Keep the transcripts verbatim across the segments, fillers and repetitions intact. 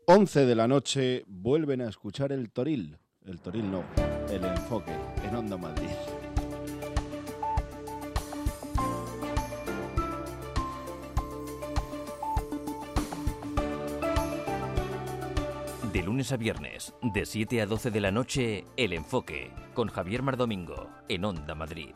once de la noche vuelven a escuchar el Toril. El Toril no, el enfoque en Onda Madrid. De lunes a viernes, de siete a doce de la noche, El Enfoque, con Javier Mardomingo, en Onda Madrid.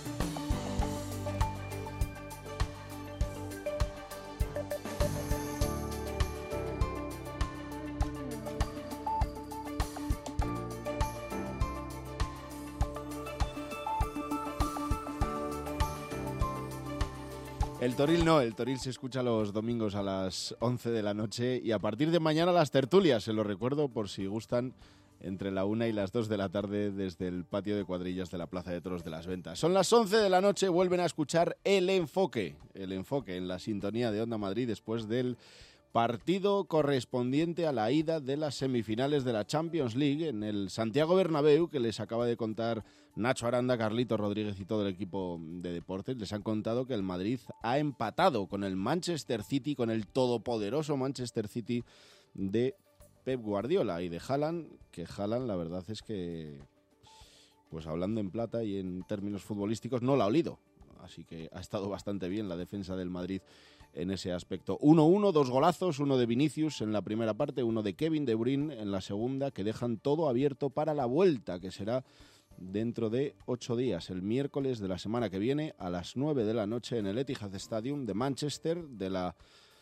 El Toril no, el Toril se escucha los domingos a las once de la noche y a partir de mañana las tertulias, se lo recuerdo por si gustan, entre la una y las dos de la tarde desde el patio de cuadrillas de la Plaza de Toros de las Ventas. Son las once de la noche, vuelven a escuchar El Enfoque, El Enfoque en la sintonía de Onda Madrid después del partido correspondiente a la ida de las semifinales de la Champions League en el Santiago Bernabéu, que les acaba de contar Nacho Aranda, Carlito Rodríguez y todo el equipo de deportes. Les han contado que el Madrid ha empatado con el Manchester City, con el todopoderoso Manchester City de Pep Guardiola y de Haaland, que Haaland la verdad es que, pues hablando en plata y en términos futbolísticos, no la ha olido. Así que ha estado bastante bien la defensa del Madrid en ese aspecto. uno uno, dos golazos, uno de Vinicius en la primera parte, uno de Kevin De Bruyne en la segunda, que dejan todo abierto para la vuelta, que será dentro de ocho días, el miércoles de la semana que viene, a las nueve de la noche en el Etihad Stadium de Manchester, de la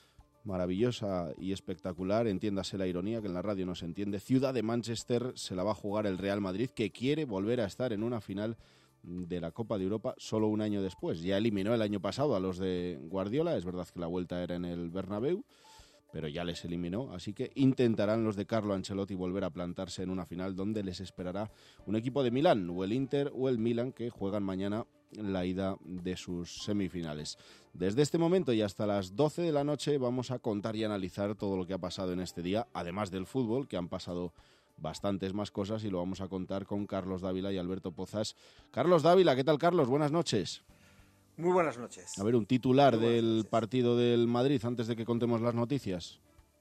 maravillosa y espectacular, entiéndase la ironía que en la radio no se entiende, ciudad de Manchester. Se la va a jugar el Real Madrid, que quiere volver a estar en una final de la Copa de Europa solo un año después. Ya eliminó el año pasado a los de Guardiola, es verdad que la vuelta era en el Bernabéu, pero ya les eliminó, así que intentarán los de Carlo Ancelotti volver a plantarse en una final donde les esperará un equipo de Milán, o el Inter o el Milan, que juegan mañana la ida de sus semifinales. Desde este momento y hasta las doce de la noche vamos a contar y analizar todo lo que ha pasado en este día, además del fútbol, que han pasado bastantes más cosas, y lo vamos a contar con Carlos Dávila y Alberto Pozas. Carlos Dávila, ¿qué tal, Carlos? Buenas noches. Muy buenas noches. A ver, un titular del noches. partido del Madrid antes de que contemos las noticias.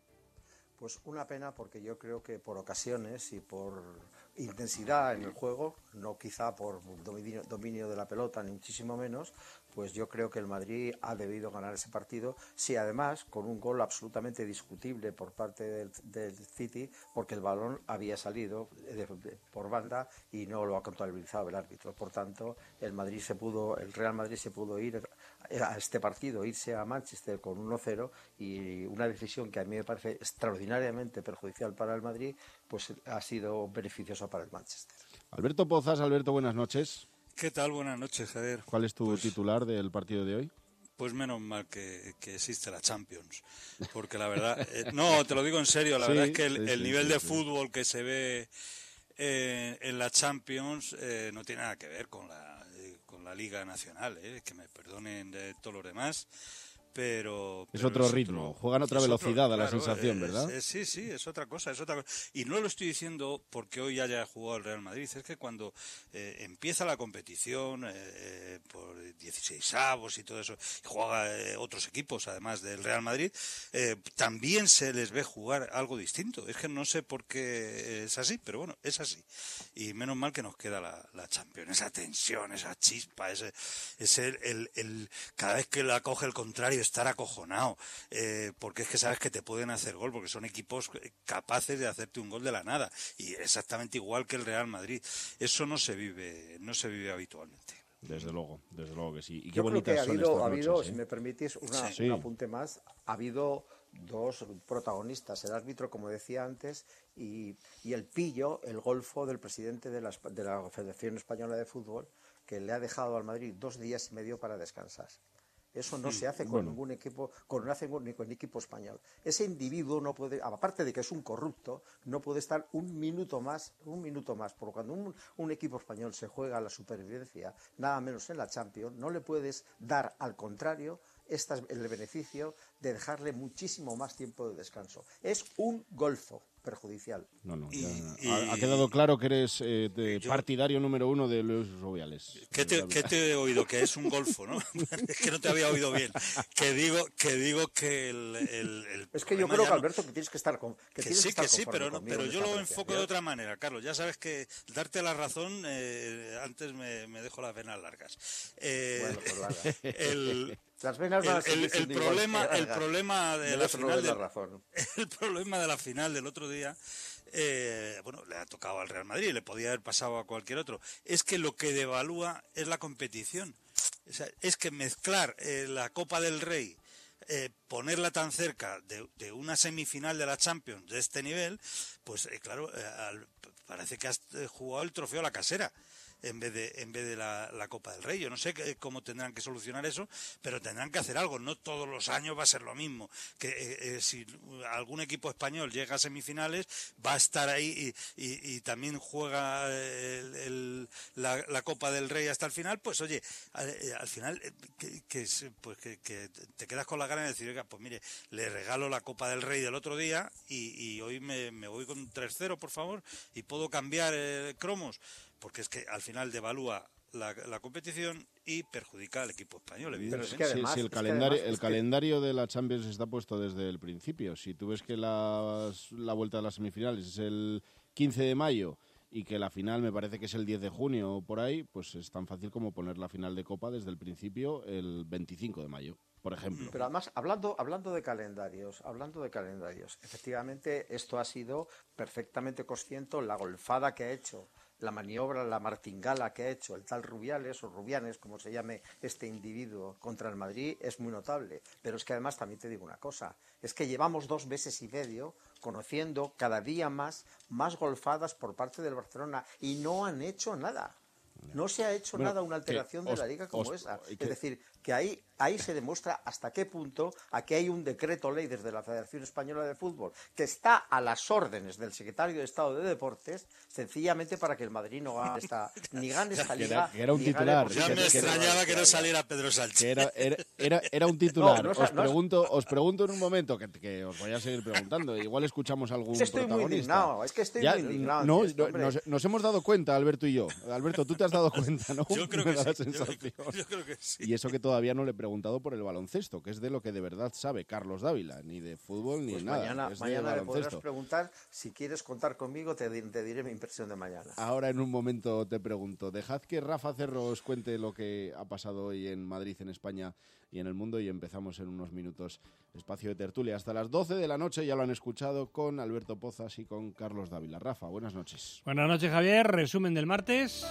Pues una pena, porque yo creo que por ocasiones y por intensidad en el juego, no quizá por dominio, dominio de la pelota, ni muchísimo menos, pues yo creo que el Madrid ha debido ganar ese partido, sí, además con un gol absolutamente discutible por parte del, del City, porque el balón había salido de, de, por banda y no lo ha contabilizado el árbitro. Por tanto, el Madrid se pudo, el Real Madrid se pudo ir a este partido, irse a Manchester con uno cero, y una decisión que a mí me parece extraordinariamente perjudicial para el Madrid, pues ha sido beneficiosa para el Manchester. Alberto Pozas. Alberto, buenas noches. ¿Qué tal? Buenas noches, Javier. ¿Cuál es tu pues, titular del partido de hoy? Pues menos mal que, que existe la Champions, porque la verdad, eh, no, te lo digo en serio, la sí, verdad es que el, sí, el sí, nivel sí, de sí. fútbol que se ve eh, en la Champions eh, no tiene nada que ver con la, eh, con la Liga Nacional, eh, que me perdonen de todos los demás. Pero, es pero otro es ritmo, otro, juegan otra velocidad otro, a la claro, sensación, es, ¿verdad? Es, sí, sí, es otra cosa, es otra cosa. Y no lo estoy diciendo porque hoy haya jugado el Real Madrid, es que cuando eh, empieza la competición eh, por dieciseisavos y todo eso, y juega eh, otros equipos además del Real Madrid, eh, también se les ve jugar algo distinto. Es que no sé por qué es así, pero bueno, es así. Y menos mal que nos queda la, la Champions, esa tensión, esa chispa, ese, ese el, el, el cada vez que la coge el contrario estar acojonado. Eh, porque es que sabes que te pueden hacer gol, porque son equipos capaces de hacerte un gol de la nada, y exactamente igual que el Real Madrid. Eso no se vive, no se vive habitualmente. Desde luego, desde luego que sí. Y qué Yo creo que ha habido, ha habido noches, ¿eh? si me permitís, una, sí. un apunte más. Ha habido dos protagonistas, el árbitro, como decía antes, y, y el pillo, el golfo del presidente de la, de la Federación Española de Fútbol, que le ha dejado al Madrid dos días y medio para descansar. Eso no se hace con bueno. ningún equipo, con, no hace ni con equipo español. Ese individuo no puede, aparte de que es un corrupto, no puede estar un minuto más, un minuto más, porque cuando un, un equipo español se juega a la supervivencia, nada menos en la Champions, no le puedes dar, al contrario, esta, el beneficio de dejarle muchísimo más tiempo de descanso. Es un golfo. perjudicial. No, no, Y- ya y- ha, ha quedado claro que eres eh, de yo- partidario número uno de Luis Rubiales. ¿Qué te, qué te he oído? Que es un golfo, ¿no? Es que no te había oído bien. Que digo que, digo que el, el, el Es que yo problema creo, ya que no- Alberto, que tienes que estar con, que Que tienes sí, que estar que sí, conforme pero, no, conmigo pero en yo esta lo enfoco de apreciación. otra manera, Carlos. Ya sabes que darte la razón, eh, antes me, me dejo las venas largas. Eh, Bueno, pues vale. el, Las venas van a el, seguir el- el siendo igual problema, que el largas. problema de Del la otro final de la del, razón. el problema de la final del otro día, eh, bueno, le ha tocado al Real Madrid, le podía haber pasado a cualquier otro, es que lo que devalúa es la competición. O sea, es que mezclar eh, la Copa del Rey, eh, ponerla tan cerca de, de una semifinal de la Champions de este nivel, pues eh, claro, eh, al- parece que has eh, jugado el trofeo a la casera en vez de en vez de la, la Copa del Rey. Yo no sé qué- cómo tendrán que solucionar eso, pero tendrán que hacer algo. No todos los años va a ser lo mismo. Que eh, eh, si algún equipo español llega a semifinales, va a estar ahí y, y- y también juega el- el- la, la Copa del Rey hasta el final, pues oye, al, eh, al final eh, que, que se- pues que, que te quedas con la gana de decir, oiga, pues mire, le regalo la Copa del Rey del otro día y, y hoy me, me voy con tres cero, por favor, y puedo cambiar eh, cromos, porque es que al final devalúa la, la competición y perjudica al equipo español, Pero evidentemente. es que Sí, además- sí, el es que calendario, además el es que- calendario de la Champions está puesto desde el principio. Si tú ves que las- la vuelta de las semifinales es el quince de mayo y que la final me parece que es el diez de junio o por ahí, pues es tan fácil como poner la final de Copa desde el principio el veinticinco de mayo, por ejemplo. Pero además, hablando, hablando de calendarios, hablando de calendarios, efectivamente esto ha sido perfectamente consciente, la golfada que ha hecho, la maniobra, la martingala que ha hecho el tal Rubiales o Rubianes, como se llame este individuo, contra el Madrid, es muy notable. Pero es que además también te digo una cosa, es que llevamos dos meses y medio conociendo cada día más, más golfadas por parte del Barcelona y no han hecho nada. No se ha hecho Bueno, nada una alteración que de os- la liga como os- esa. y Es que- decir, que ahí, ahí se demuestra hasta qué punto aquí hay un decreto ley desde la Federación Española de Fútbol que está a las órdenes del secretario de Estado de Deportes, sencillamente para que el Madrid no gane esta, ni gane esta Que era- liga. que era un ni gane titular, por Ya que- me que- extrañaba que no saliera Pedro Sánchez. Que era, era, era, era un titular. No, no es- os, no es- pregunto, os pregunto en un momento, que, que os voy a seguir preguntando. Igual escuchamos algún Es que estoy muy protagonista. indignado, es que estoy Ya, muy indignado No, ante esto, no, hombre. nos, nos hemos dado cuenta, Alberto y yo. Alberto, tú te has dado cuenta, ¿no? Yo creo Me que da la sí. Yo, sensación. yo creo que sí. Y eso que todavía no le he preguntado por el baloncesto, que es de lo que de verdad sabe Carlos Dávila, ni de fútbol ni Pues nada. mañana, es de mañana le podrás baloncesto. preguntar, si quieres contar conmigo, te, di- te diré mi impresión de mañana. Ahora en un momento te pregunto, dejad que Rafa Cerro os cuente lo que ha pasado hoy en Madrid, en España y en el mundo, y empezamos en unos minutos espacio de tertulia. Hasta las doce de la noche, ya lo han escuchado, con Alberto Pozas y con Carlos Dávila. Rafa, buenas noches. Buenas noches, Javier. Resumen del martes.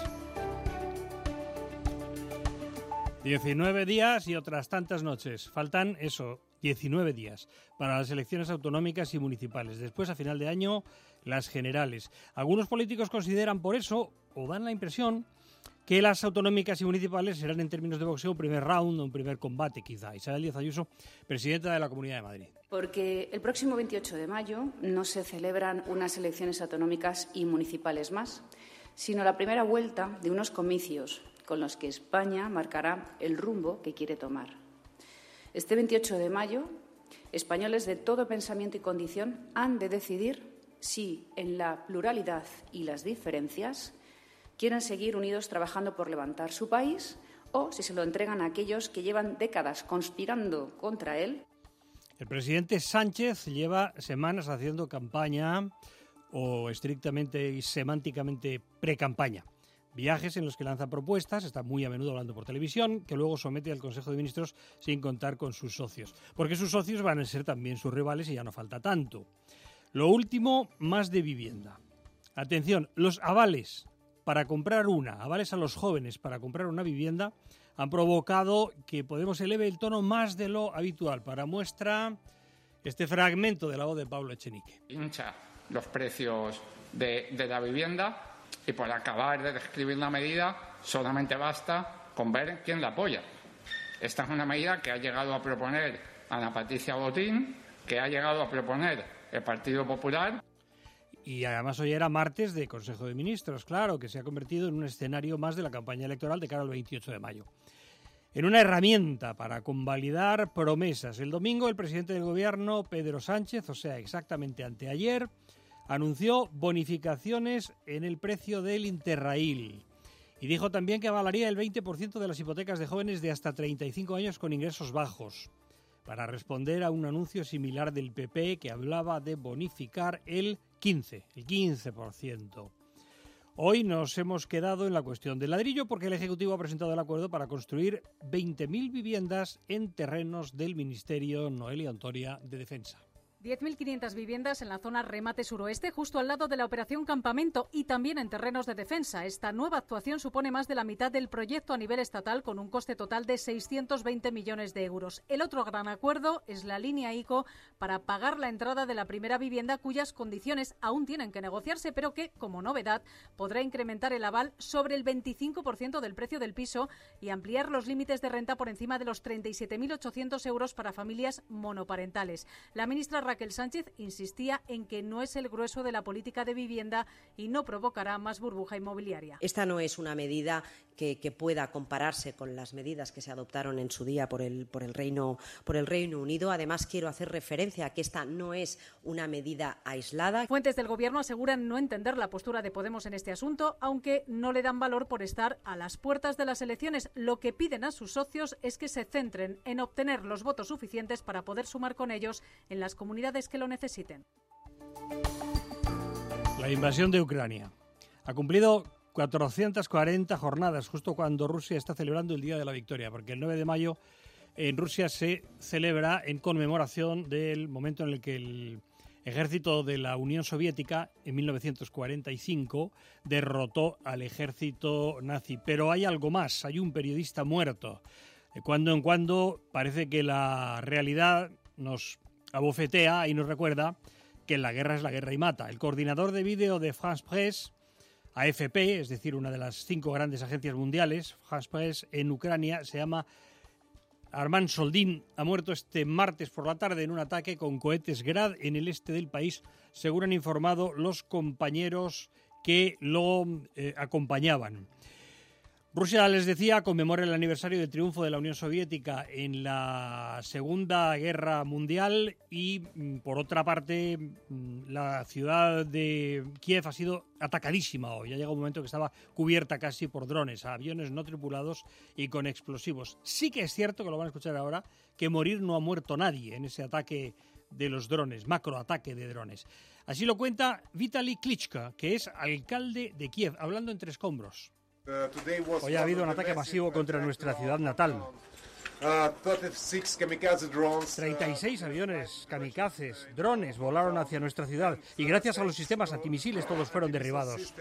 diecinueve días y otras tantas noches. Faltan, eso, diecinueve días para las elecciones autonómicas y municipales. Después, a final de año, las generales. Algunos políticos consideran por eso, o dan la impresión, que las autonómicas y municipales serán en términos de boxeo un primer round o un primer combate, quizá. Isabel Díaz Ayuso, presidenta de la Comunidad de Madrid. Porque el próximo veintiocho de mayo no se celebran unas elecciones autonómicas y municipales más, sino la primera vuelta de unos comicios con los que España marcará el rumbo que quiere tomar. Este veintiocho de mayo, españoles de todo pensamiento y condición han de decidir si, en la pluralidad y las diferencias, quieren seguir unidos trabajando por levantar su país o si se lo entregan a aquellos que llevan décadas conspirando contra él. El presidente Sánchez lleva semanas haciendo campaña o estrictamente y semánticamente pre-campaña. Viajes en los que lanza propuestas, está muy a menudo hablando por televisión, que luego somete al Consejo de Ministros sin contar con sus socios. Porque sus socios van a ser también sus rivales y ya no falta tanto. Lo último, más de vivienda. Atención, los avales para comprar una, avales a los jóvenes para comprar una vivienda, han provocado que Podemos eleve el tono más de lo habitual. Para muestra este fragmento de la voz de Pablo Echenique. Hincha los precios de, de la vivienda y por acabar de describir la medida solamente basta con ver quién la apoya. Esta es una medida que ha llegado a proponer Ana Patricia Botín, que ha llegado a proponer el Partido Popular. Y además hoy era martes de Consejo de Ministros, claro, que se ha convertido en un escenario más de la campaña electoral de cara al veintiocho de mayo. En una herramienta para convalidar promesas. El domingo el presidente del Gobierno, Pedro Sánchez, o sea, exactamente anteayer, anunció bonificaciones en el precio del Interrail y dijo también que avalaría el veinte por ciento de las hipotecas de jóvenes de hasta treinta y cinco años con ingresos bajos, para responder a un anuncio similar del P P que hablaba de bonificar el quince, el quince por ciento. Hoy nos hemos quedado en la cuestión del ladrillo porque el Ejecutivo ha presentado el acuerdo para construir veinte mil viviendas en terrenos del Ministerio Noelia Antonia de Defensa. diez mil quinientas viviendas en la zona remate suroeste, justo al lado de la operación Campamento y también en terrenos de defensa. Esta nueva actuación supone más de la mitad del proyecto a nivel estatal con un coste total de seiscientos veinte millones de euros. El otro gran acuerdo es la línea ICO para pagar la entrada de la primera vivienda cuyas condiciones aún tienen que negociarse, pero que, como novedad, podrá incrementar el aval sobre el veinticinco por ciento del precio del piso y ampliar los límites de renta por encima de los treinta y siete mil ochocientos euros para familias monoparentales. La ministra Raquel Sánchez insistía en que no es el grueso de la política de vivienda y no provocará más burbuja inmobiliaria. Esta no es una medida que, que pueda compararse con las medidas que se adoptaron en su día por el, por el Reino, por el Reino Unido. Además, quiero hacer referencia a que esta no es una medida aislada. Fuentes del Gobierno aseguran no entender la postura de Podemos en este asunto, aunque no le dan valor por estar a las puertas de las elecciones. Lo que piden a sus socios es que se centren en obtener los votos suficientes para poder sumar con ellos en las comunidades que lo necesiten. La invasión de Ucrania ha cumplido cuatrocientas cuarenta jornadas justo cuando Rusia está celebrando el Día de la Victoria, porque el nueve de mayo en Rusia se celebra en conmemoración del momento en el que el ejército de la Unión Soviética en mil novecientos cuarenta y cinco derrotó al ejército nazi. Pero hay algo más, hay un periodista muerto. De cuando en cuando parece que la realidad nos abofetea y nos recuerda que la guerra es la guerra y mata. El coordinador de vídeo de France Presse, A F P, es decir, una de las cinco grandes agencias mundiales, France Presse en Ucrania, se llama Armand Soldin. Ha muerto este martes por la tarde en un ataque con cohetes Grad en el este del país, según han informado los compañeros que lo eh, acompañaban. Rusia, les decía, conmemora el aniversario del triunfo de la Unión Soviética en la Segunda Guerra Mundial y, por otra parte, la ciudad de Kiev ha sido atacadísima hoy. Ha llegado un momento que estaba cubierta casi por drones, aviones no tripulados y con explosivos. Sí que es cierto, que lo van a escuchar ahora, que morir no ha muerto nadie en ese ataque de los drones, macroataque de drones. Así lo cuenta Vitaly Klitschko, que es alcalde de Kiev, hablando entre escombros. Hoy ha habido un ataque masivo contra nuestra ciudad natal. treinta y seis aviones kamikazes, drones, volaron hacia nuestra ciudad y gracias a los sistemas antimisiles todos fueron derribados.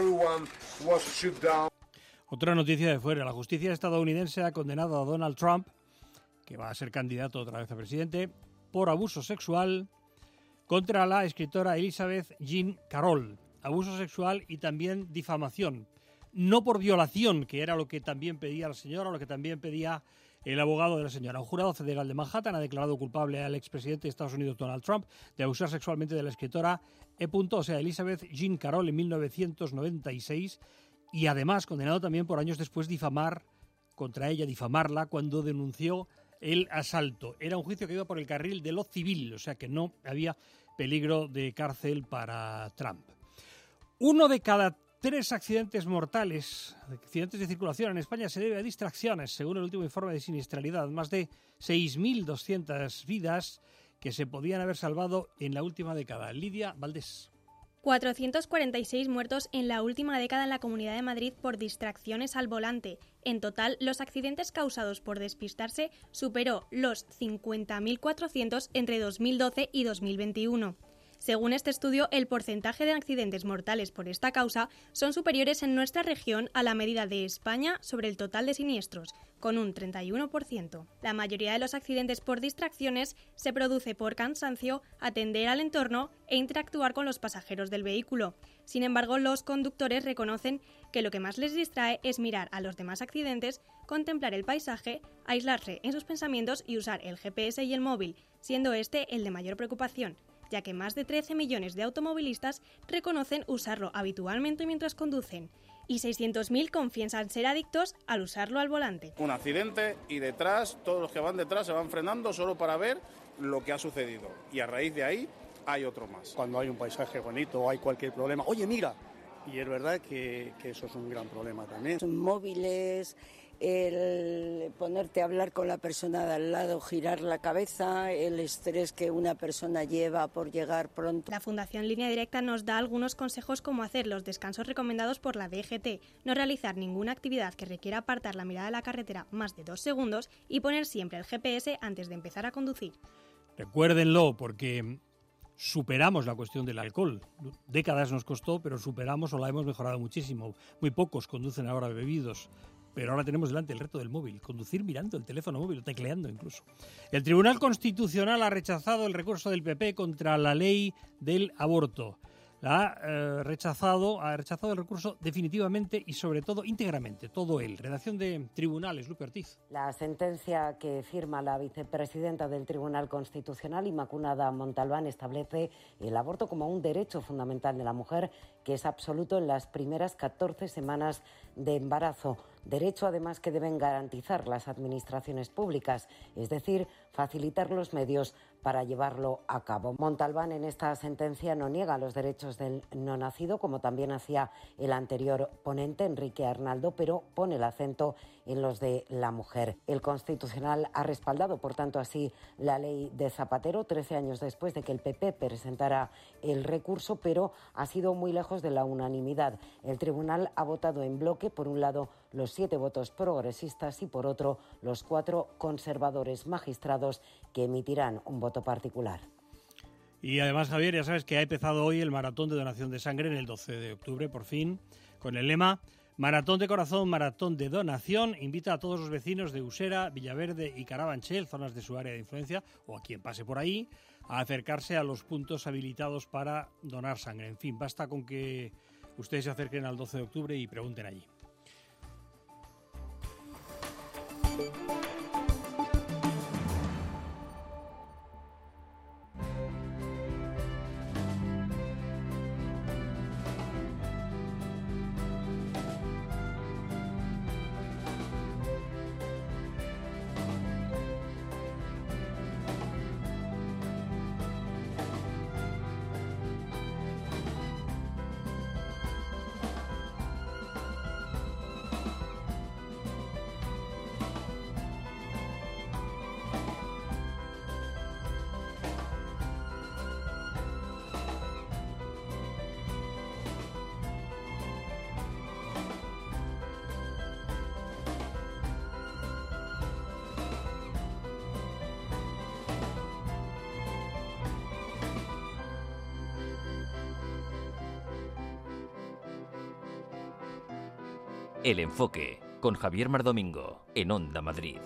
Otra noticia de fuera. La justicia estadounidense ha condenado a Donald Trump, que va a ser candidato otra vez a presidente, por abuso sexual contra la escritora Elizabeth Jean Carroll. Abuso sexual y también difamación. No por violación, que era lo que también pedía la señora, o lo que también pedía el abogado de la señora. Un jurado federal de Manhattan ha declarado culpable al expresidente de Estados Unidos, Donald Trump, de abusar sexualmente de la escritora E. o sea, Elizabeth Jean Carroll en mil novecientos noventa y seis y además condenado también por años después difamar contra ella, difamarla cuando denunció el asalto. Era un juicio que iba por el carril de lo civil, o sea que no había peligro de cárcel para Trump. Uno de cada Tres accidentes mortales, accidentes de circulación en España se debe a distracciones, según el último informe de siniestralidad. Más de seis mil doscientas vidas que se podían haber salvado en la última década. Lidia Valdés. cuatrocientos cuarenta y seis muertos en la última década en la Comunidad de Madrid por distracciones al volante. En total, los accidentes causados por despistarse superó los cincuenta mil cuatrocientos entre dos mil doce y dos mil veintiuno. Según este estudio, el porcentaje de accidentes mortales por esta causa son superiores en nuestra región a la medida de España sobre el total de siniestros, con un treinta y uno por ciento. La mayoría de los accidentes por distracciones se produce por cansancio, atender al entorno e interactuar con los pasajeros del vehículo. Sin embargo, los conductores reconocen que lo que más les distrae es mirar a los demás accidentes, contemplar el paisaje, aislarse en sus pensamientos y usar el G P S y el móvil, siendo este el de mayor preocupación, ya que más de trece millones de automovilistas reconocen usarlo habitualmente mientras conducen y seiscientos mil confiesan ser adictos al usarlo al volante. Un accidente y detrás, todos los que van detrás se van frenando solo para ver lo que ha sucedido y a raíz de ahí hay otro más. Cuando hay un paisaje bonito o hay cualquier problema, oye, mira, y es verdad que, que eso es un gran problema también. Son móviles, el ponerte a hablar con la persona de al lado, girar la cabeza, el estrés que una persona lleva por llegar pronto. La Fundación Línea Directa nos da algunos consejos como hacer los descansos recomendados por la D G T, no realizar ninguna actividad que requiera apartar la mirada de la carretera más de dos segundos y poner siempre el G P S antes de empezar a conducir. Recuérdenlo, porque superamos la cuestión del alcohol. Décadas nos costó, pero superamos o la hemos mejorado muchísimo. Muy pocos conducen ahora bebidos, pero ahora tenemos delante el reto del móvil, conducir mirando el teléfono móvil, tecleando incluso. El Tribunal Constitucional ha rechazado el recurso del P P contra la ley del aborto. La ha eh, rechazado, ha rechazado el recurso definitivamente y sobre todo íntegramente, todo él. Redacción de Tribunales, Lupe Ortiz. La sentencia que firma la vicepresidenta del Tribunal Constitucional, Inmaculada Montalbán, establece el aborto como un derecho fundamental de la mujer, que es absoluto en las primeras catorce semanas de embarazo. Derecho, además, que deben garantizar las administraciones públicas, es decir, facilitar los medios para llevarlo a cabo. Montalbán en esta sentencia no niega los derechos del no nacido, como también hacía el anterior ponente, Enrique Arnaldo, pero pone el acento en los de la mujer. El Constitucional ha respaldado, por tanto, así la ley de Zapatero, trece años después de que el P P presentara el recurso, pero ha sido muy lejos de la unanimidad. El Tribunal ha votado en bloque, por un lado, los siete votos progresistas y, por otro, los cuatro conservadores magistrados que emitirán un voto particular. Y además, Javier, ya sabes que ha empezado hoy el maratón de donación de sangre en el doce de octubre, por fin, con el lema Maratón de Corazón, Maratón de Donación. Invita a todos los vecinos de Usera, Villaverde y Carabanchel, zonas de su área de influencia, o a quien pase por ahí, a acercarse a los puntos habilitados para donar sangre. En fin, basta con que ustedes se acerquen al doce de octubre y pregunten allí. El Enfoque, con Javier Mardomingo, en Onda Madrid.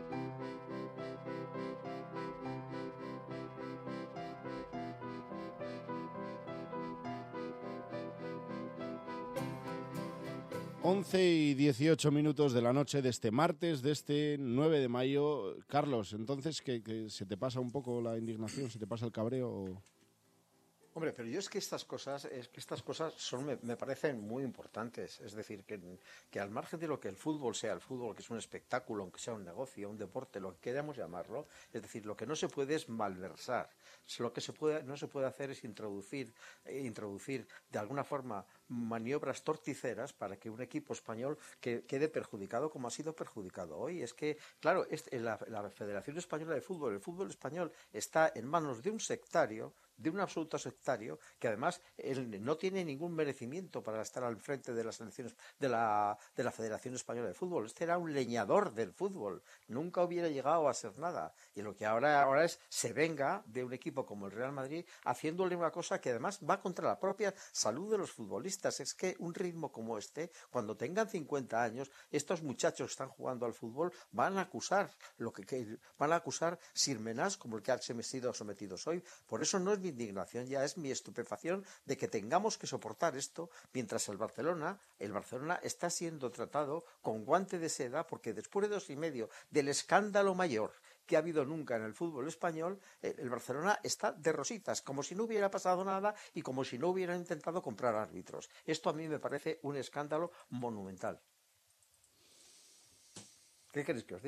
once y dieciocho minutos de la noche de este martes, de este nueve de mayo. Carlos, entonces, ¿que, que se te pasa un poco la indignación, se te pasa el cabreo? O... Hombre, pero yo es que estas cosas, es que estas cosas son, me, me parecen muy importantes. Es decir, que, que al margen de lo que el fútbol sea, el fútbol que es un espectáculo, aunque sea un negocio, un deporte, lo que queramos llamarlo, es decir, lo que no se puede es malversar. Lo que se puede, no se puede hacer es introducir, eh, introducir de alguna forma maniobras torticeras para que un equipo español que, quede perjudicado como ha sido perjudicado hoy. Es que, claro, es, la, la Federación Española de Fútbol, el fútbol español está en manos de un sectario, de un absoluto sectario, que además él no tiene ningún merecimiento para estar al frente de las elecciones de la, de la Federación Española de Fútbol. Este era un leñador del fútbol, nunca hubiera llegado a ser nada, y lo que ahora, ahora es, se venga de un equipo como el Real Madrid, haciéndole una cosa que además va contra la propia salud de los futbolistas. Es que un ritmo como este, cuando tengan cincuenta años, estos muchachos que están jugando al fútbol van a acusar lo que, que van a acusar sirmenás como el que han sido sometidos hoy. Por eso no es mi indignación, ya es mi estupefacción de que tengamos que soportar esto mientras el Barcelona, el Barcelona está siendo tratado con guante de seda, porque después de dos y medio del escándalo mayor que ha habido nunca en el fútbol español, el Barcelona está de rositas, como si no hubiera pasado nada y como si no hubieran intentado comprar árbitros. Esto a mí me parece un escándalo monumental. ¿Qué queréis que os diga?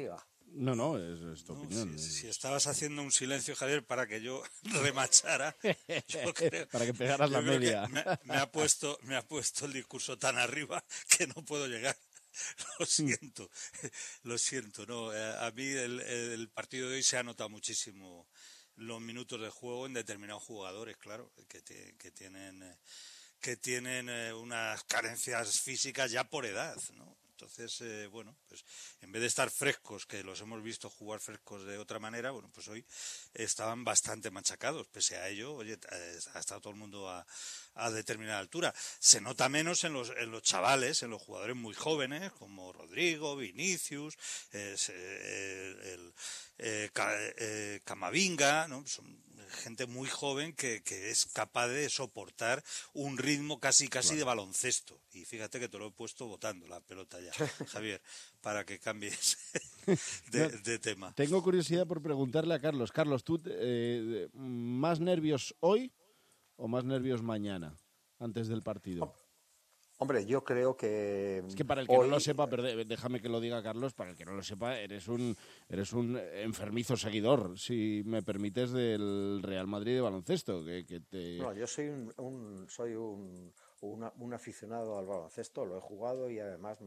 No, no, es, es tu no, opinión. Si, si estabas haciendo un silencio, Javier, para que yo remachara, yo creo, para que pegaras la media. Me, me, ha puesto, me ha puesto el discurso tan arriba que no puedo llegar. Lo siento, lo siento. No, a mí el, el partido de hoy se ha notado muchísimo los minutos de juego en determinados jugadores, claro, que, te, que tienen que tienen unas carencias físicas ya por edad, ¿no? Entonces, eh, bueno, pues en vez de estar frescos, que los hemos visto jugar frescos de otra manera, bueno, pues hoy estaban bastante machacados. Pese a ello, oye, ha estado todo el mundo a, a determinada altura. Se nota menos en los, en los chavales, en los jugadores muy jóvenes, como Rodrigo, Vinicius, eh, el, el eh, eh, Camavinga, ¿no? Son gente muy joven que, que es capaz de soportar un ritmo casi casi claro. de baloncesto. Y fíjate que te lo he puesto botando la pelota ya, Javier, para que cambies de, de tema. Tengo curiosidad por preguntarle a Carlos. Carlos, ¿tú eh, más nervios hoy o más nervios mañana, antes del partido? Hombre, yo creo que... Es que para el que hoy... no lo sepa, déjame que lo diga Carlos, para el que no lo sepa, eres un eres un enfermizo seguidor, si me permites, del Real Madrid de baloncesto. Que, que te... No, yo soy un, un soy un, una, un aficionado al baloncesto, lo he jugado y además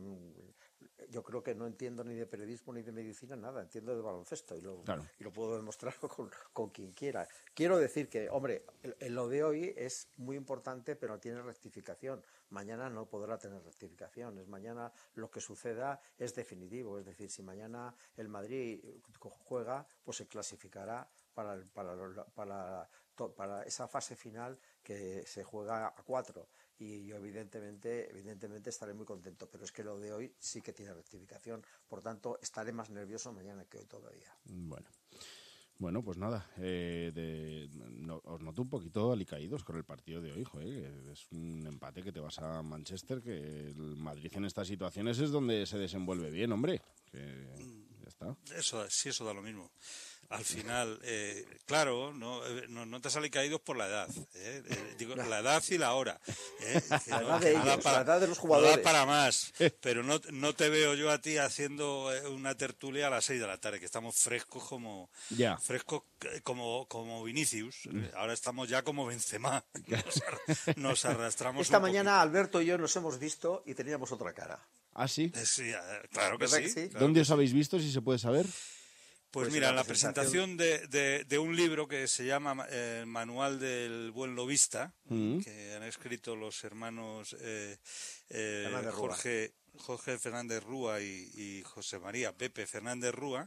yo creo que no entiendo ni de periodismo ni de medicina nada, entiendo de baloncesto y lo, claro. y lo puedo demostrar con, con quien quiera. Quiero decir que, hombre, el, el lo de hoy es muy importante, pero tiene rectificación. Mañana no podrá tener rectificaciones. Mañana lo que suceda es definitivo. Es decir, si mañana el Madrid juega, pues se clasificará para, el, para, para, para esa fase final que se juega a cuatro. Y yo evidentemente, evidentemente estaré muy contento. Pero es que lo de hoy sí que tiene rectificación. Por tanto, estaré más nervioso mañana que hoy todavía. Bueno. Bueno, pues nada, eh, de, no, os noto un poquito alicaídos con el partido de hoy, joder, es un empate que te vas a Manchester, que el Madrid en estas situaciones es donde se desenvuelve bien, hombre, que ya está. Eso, sí, eso da lo mismo. Al final, eh, claro, no, no, no te has alicaídos por la edad, ¿eh? Eh, digo, la edad y la hora. ¿eh? La no, edad de ellos, para, la edad de los jugadores. No da para más, pero no, no te veo yo a ti haciendo una tertulia a las seis de la tarde, que estamos frescos como ya. frescos como, como Vinicius. Ahora estamos ya como Benzema. Nos, nos arrastramos Esta un mañana poquito. Alberto y yo nos hemos visto y teníamos otra cara. ¿Ah, sí? Eh, sí, claro que sí. que sí? Claro ¿Dónde que os sí. habéis visto, si se puede saber? Pues, pues mira, en la presentación, presentación de, de, de un libro que se llama eh, Manual del Buen Lobista, mm. que han escrito los hermanos eh, eh, Jorge, Jorge Fernández Rúa y, y José María Pepe Fernández Rúa.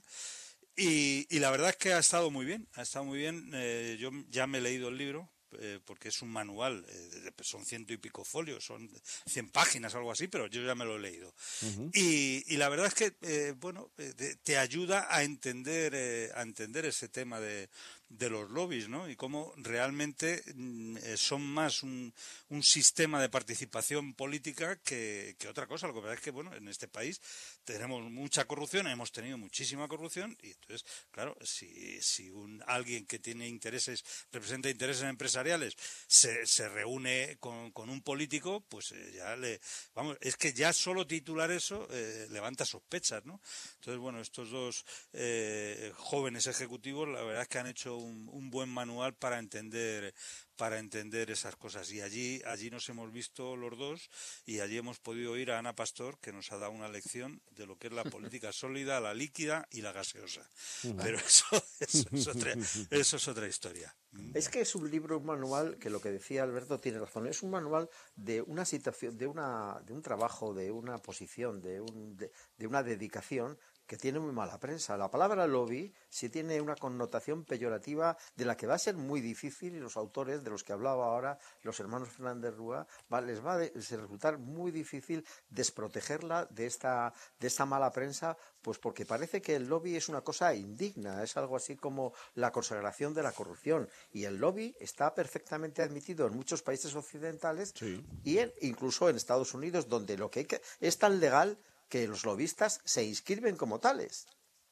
Y, y la verdad es que ha estado muy bien, ha estado muy bien. Eh, yo ya me he leído el libro. Eh, porque es un manual, eh, son ciento y pico folios, son cien páginas, algo así, pero yo ya me lo he leído. Uh-huh. y, y la verdad es que, eh, bueno, eh, te, te ayuda a entender, eh, a entender ese tema de, de los lobbies, ¿no? Y cómo realmente eh, son más un, un sistema de participación política que, que otra cosa. Lo que pasa es que, bueno, en este país tenemos mucha corrupción, hemos tenido muchísima corrupción, y entonces, claro, si, si un alguien que tiene intereses, representa intereses empresariales, se, se reúne con, con un político, pues eh, ya le... Vamos, es que ya solo titular eso eh, levanta sospechas, ¿no? Entonces, bueno, estos dos eh, jóvenes ejecutivos, la verdad es que han hecho un, un buen manual para entender para entender esas cosas. Y allí allí nos hemos visto los dos y allí hemos podido oír a Ana Pastor, que nos ha dado una lección de lo que es la política sólida, la líquida y la gaseosa. Pero eso, eso, es, otra, eso es otra historia. Es que es un libro, un manual, que lo que decía Alberto tiene razón, es un manual de una situación, de una de un trabajo, de una posición, de, un, de, de una dedicación que tiene muy mala prensa. La palabra lobby sí tiene una connotación peyorativa de la que va a ser muy difícil, y los autores de los que hablaba ahora, los hermanos Fernández Rúa, va, les va a resultar muy difícil desprotegerla de esta, de esta mala prensa, pues porque parece que el lobby es una cosa indigna, es algo así como la consagración de la corrupción, y el lobby está perfectamente admitido en muchos países occidentales, sí. y en, incluso en Estados Unidos, donde lo que, hay que es tan legal que los lobistas se inscriben como tales.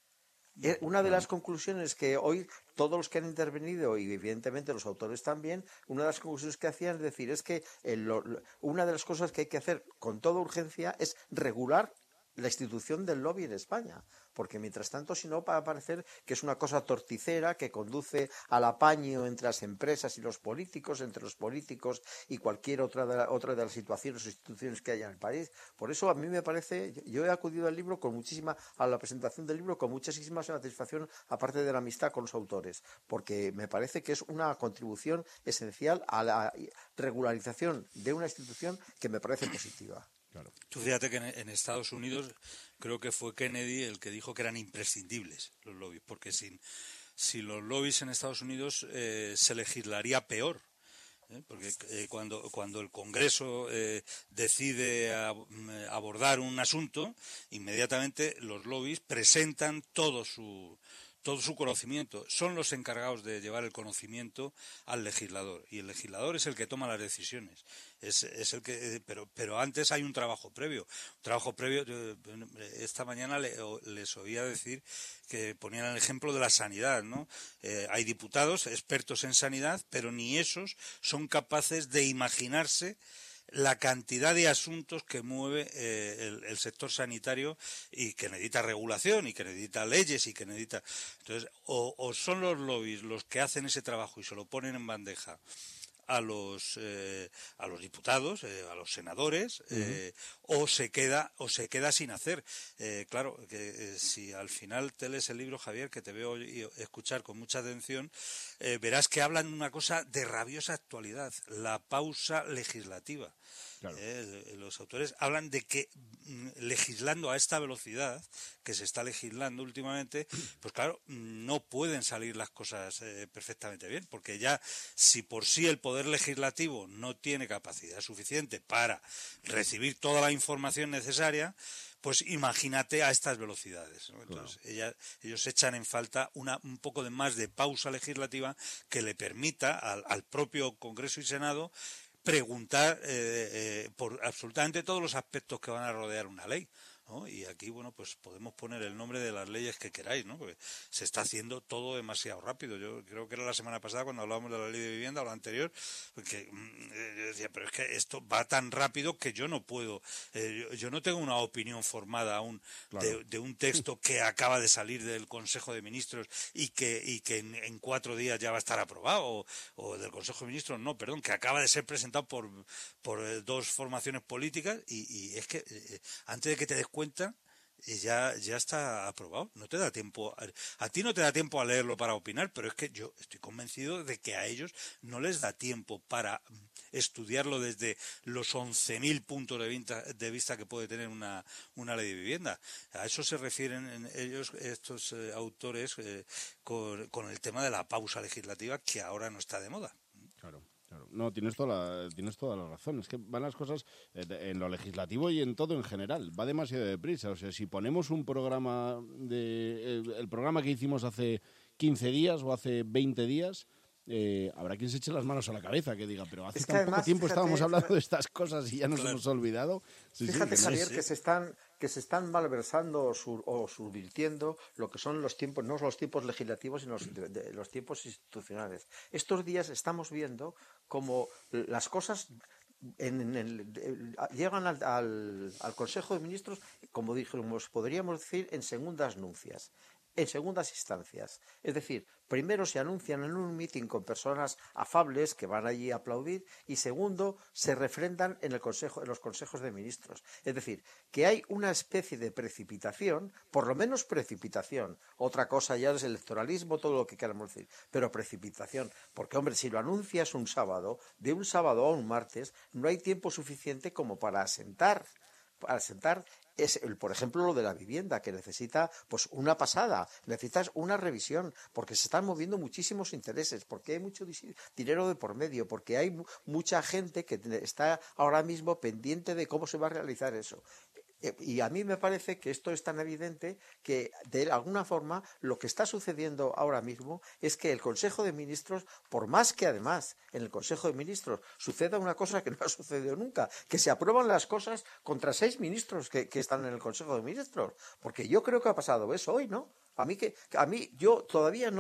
Una de las conclusiones que hoy todos los que han intervenido, y evidentemente los autores también, una de las conclusiones que hacían es decir, es que el, una de las cosas que hay que hacer con toda urgencia es regular la institución del lobby en España, porque mientras tanto, si no, va a parecer que es una cosa torticera que conduce al apaño entre las empresas y los políticos, entre los políticos y cualquier otra de, la, otra de las situaciones o instituciones que haya en el país. Por eso a mí me parece, yo he acudido al libro con muchísima, a la presentación del libro con muchísima satisfacción, aparte de la amistad con los autores, porque me parece que es una contribución esencial a la regularización de una institución que me parece positiva. Claro. Tú fíjate que en, en Estados Unidos creo que fue Kennedy el que dijo que eran imprescindibles los lobbies, porque sin, sin los lobbies en Estados Unidos eh, se legislaría peor. ¿eh? Porque eh, cuando, cuando el Congreso eh, decide a, abordar un asunto, inmediatamente los lobbies presentan todo su... todo su conocimiento, son los encargados de llevar el conocimiento al legislador, y el legislador es el que toma las decisiones, es, es el que, pero, pero antes hay un trabajo previo, un trabajo previo. Esta mañana le, les oía decir que ponían el ejemplo de la sanidad, ¿no? Eh, hay diputados expertos en sanidad, pero ni esos son capaces de imaginarse la cantidad de asuntos que mueve eh, el, el sector sanitario y que necesita regulación y que necesita leyes y que necesita... Entonces, o, o son los lobbies los que hacen ese trabajo y se lo ponen en bandeja a los eh, a los diputados, eh, a los senadores, eh, uh-huh. o se queda o se queda sin hacer. Eh, claro, que eh, si al final te lees el libro, Javier, que te veo y escuchar con mucha atención, eh, verás que hablan de una cosa de rabiosa actualidad, la pausa legislativa. Claro. Eh, los autores hablan de que legislando a esta velocidad que se está legislando últimamente, pues claro, no pueden salir las cosas eh, perfectamente bien, porque ya si por sí el poder legislativo no tiene capacidad suficiente para recibir toda la información necesaria, pues imagínate a estas velocidades, ¿no? Entonces, claro. ella, ellos echan en falta una un poco de más de pausa legislativa que le permita al, al propio Congreso y Senado preguntar eh, eh, por absolutamente todos los aspectos que van a rodear una ley, ¿no? Y aquí, bueno, pues podemos poner el nombre de las leyes que queráis, ¿no? Porque se está haciendo todo demasiado rápido. Yo creo que era la semana pasada cuando hablábamos de la ley de vivienda o la anterior, porque eh, yo decía, pero es que esto va tan rápido que yo no puedo, eh, yo, yo no tengo una opinión formada aún claro. de, de un texto que acaba de salir del Consejo de Ministros y que y que en, en cuatro días ya va a estar aprobado, o, o del Consejo de Ministros, no, perdón, que acaba de ser presentado por, por eh, dos formaciones políticas y, y es que eh, antes de que te des cuenta ya ya está aprobado, no te da tiempo a, a ti no te da tiempo a leerlo para opinar, pero es que yo estoy convencido de que a ellos no les da tiempo para estudiarlo desde los once mil puntos de vista, de vista que puede tener una, una ley de vivienda. A eso se refieren ellos, estos eh, autores, eh, con, con el tema de la pausa legislativa, que ahora no está de moda. Claro. Claro. No, tienes toda, la, tienes toda la razón. Es que van las cosas eh, en lo legislativo y en todo en general. Va demasiado deprisa. O sea, si ponemos un programa, de el, el programa que hicimos hace quince días o hace veinte días, eh, habrá quien se eche las manos a la cabeza, que diga, pero hace es que tan además, poco tiempo fíjate, estábamos hablando de estas cosas y ya nos claro. hemos olvidado. Sí, fíjate, sí, Javier, sí. que se están... que se están malversando o, sur, o subvirtiendo lo que son los tiempos, no los tiempos legislativos, sino los, de, de, los tiempos institucionales. Estos días estamos viendo como las cosas en, en el, de, llegan al, al, al Consejo de Ministros, como dijimos, podríamos decir, en segundas nuncias, en segundas instancias. Es decir, primero se anuncian en un mitin con personas afables que van allí a aplaudir y segundo se refrendan en, el consejo, en los consejos de ministros. Es decir, que hay una especie de precipitación, por lo menos precipitación. Otra cosa ya es electoralismo, todo lo que queramos decir, pero precipitación. Porque, hombre, si lo anuncias un sábado, de un sábado a un martes, no hay tiempo suficiente como para asentar, para asentar es, el, por ejemplo, lo de la vivienda, que necesita pues una pasada, necesitas una revisión, porque se están moviendo muchísimos intereses, porque hay mucho dinero de por medio, porque hay mucha gente que está ahora mismo pendiente de cómo se va a realizar eso. Y a mí me parece que esto es tan evidente que, de alguna forma, lo que está sucediendo ahora mismo es que el Consejo de Ministros, por más que además en el Consejo de Ministros suceda una cosa que no ha sucedido nunca, que se aprueban las cosas contra seis ministros que, que están en el Consejo de Ministros, porque yo creo que ha pasado eso hoy, ¿no? A mí que a mí yo todavía no sé,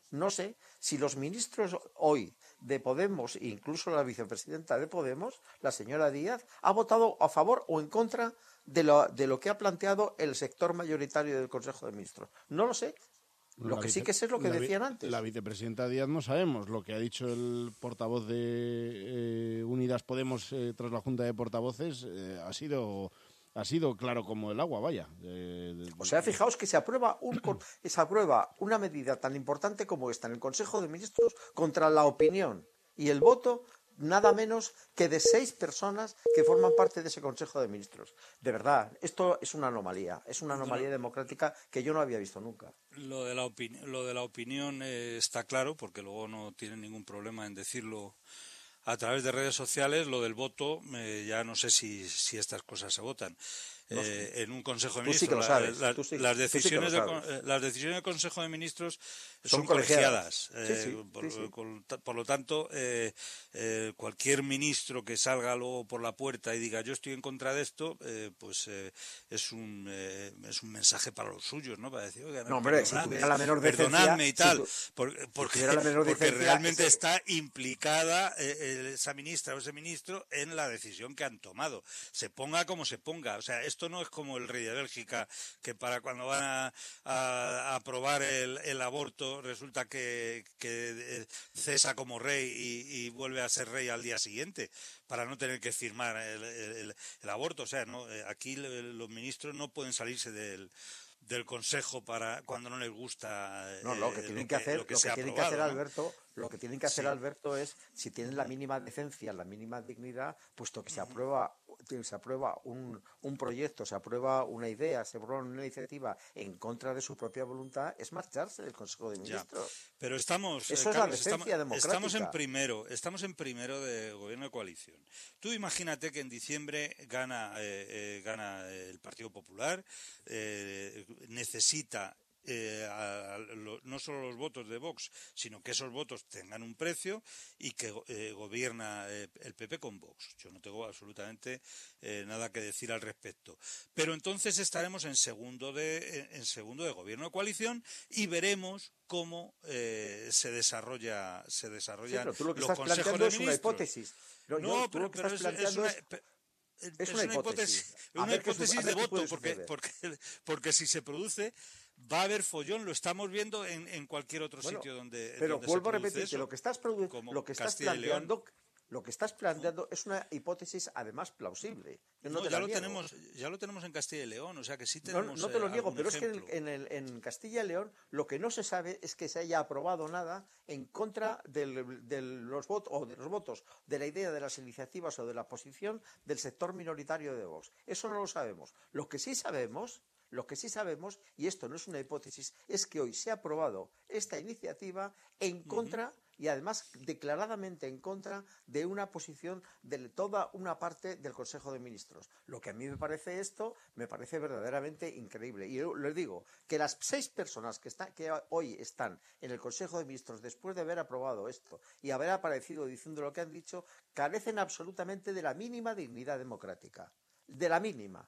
no sé si los ministros hoy de Podemos, incluso la vicepresidenta de Podemos, la señora Díaz, ha votado a favor o en contra de lo, de lo que ha planteado el sector mayoritario del Consejo de Ministros. No lo sé. Lo La que vice, sí que sé es lo que la, decían antes. La vicepresidenta Díaz no sabemos. Lo que ha dicho el portavoz de eh, Unidas Podemos eh, tras la Junta de Portavoces eh, ha sido... Ha sido claro como el agua, vaya. Eh, de, de... O sea, fijaos que se aprueba, un, se aprueba una medida tan importante como esta en el Consejo de Ministros contra la opinión y el voto nada menos que de seis personas que forman parte de ese Consejo de Ministros. De verdad, esto es una anomalía, es una anomalía democrática que yo no había visto nunca. Lo de la, opini- lo de la opinión eh, está claro, porque luego no tienen ningún problema en decirlo a través de redes sociales. Lo del voto, eh, ya no sé si, si estas cosas se votan. No eh, sé. en un Consejo de Tú sí Ministros, que lo sabes, la- la- tú sí- las, tú sí que decisiones lo de, sabes. con- las decisiones del Consejo de Ministros Son son colegiadas. colegiadas. Sí, eh, sí, por, sí, sí. con- por lo tanto, eh, eh, cualquier ministro que salga luego por la puerta y diga yo estoy en contra de esto, eh, pues eh, es un eh, es un mensaje para los suyos, ¿no? Para decir, oiga, No, hombre, si perdonadme, tuviera la menor decencia, perdonadme y si tal, tu- por- si porque, tuviera la menor porque decencia, realmente ese- está implicada eh, eh, esa ministra o ese ministro en la decisión que han tomado. Se ponga como se ponga. O sea, esto no es como el rey de Bélgica, que para cuando van a, a- a aprobar el, el aborto resulta que, que eh, cesa como rey y, y vuelve a ser rey al día siguiente para no tener que firmar el, el- el aborto. O sea, no, eh, aquí le- los ministros no pueden salirse del del Consejo para cuando no les gusta eh, No, lo que tienen que hacer, lo lo que, que se ha tienen que aprobado, hacer, ¿no? Alberto, lo que tienen que hacer, Sí. Alberto, es si tienen la mínima decencia, la mínima dignidad, puesto que se aprueba, se aprueba un, un proyecto, se aprueba una idea, se aprueba una iniciativa en contra de su propia voluntad, es marcharse del Consejo de Ya. Ministros. Pero estamos, Eso eh, es la Carlos, decencia estamos, democrática. estamos en primero, estamos en primero de gobierno de coalición. Tú imagínate que en diciembre gana, eh, eh, gana el Partido Popular, eh, necesita eh, a- a lo- no solo los votos de Vox, sino que esos votos tengan un precio y que eh, gobierna eh, el P P con Vox. Yo no tengo absolutamente eh, nada que decir al respecto. Pero entonces estaremos en segundo de, en segundo de gobierno de coalición y veremos cómo eh, se desarrolla se Sí, desarrollan pero tú lo que los estás consejos planteando de es una ministros. hipótesis. No, No, yo- tú pero, lo que pero estás es, es planteando una, es- pe- es es una una hipótesis, hipótesis. A una ver qué su- hipótesis a de ver qué voto, puede porque, suceder. porque, porque si se produce va a haber follón, lo estamos viendo en, en cualquier otro Bueno, sitio donde, pero donde vuelvo a se produce repetir que eso, lo que estás produ- como lo que estás Castilla y León. planteando lo que estás planteando es una hipótesis además plausible. Yo no No, te ya la lo niego. tenemos, ya lo tenemos en Castilla y León, o sea que sí No, tenemos. no te lo eh, niego, algún pero es que en, ejemplo. en el- en Castilla y León lo que no se sabe es que se haya aprobado nada en contra del- de los votos o de los votos de la idea de las iniciativas o de la posición del sector minoritario de Vox. Eso no lo sabemos. Lo que sí sabemos, lo que sí sabemos, y esto no es una hipótesis, es que hoy se ha aprobado esta iniciativa en contra y además declaradamente en contra de una posición de toda una parte del Consejo de Ministros. Lo que a mí me parece esto, me parece verdaderamente increíble. Y yo les digo que las seis personas que, están, que hoy están en el Consejo de Ministros después de haber aprobado esto y haber aparecido diciendo lo que han dicho, carecen absolutamente de la mínima dignidad democrática. De la mínima.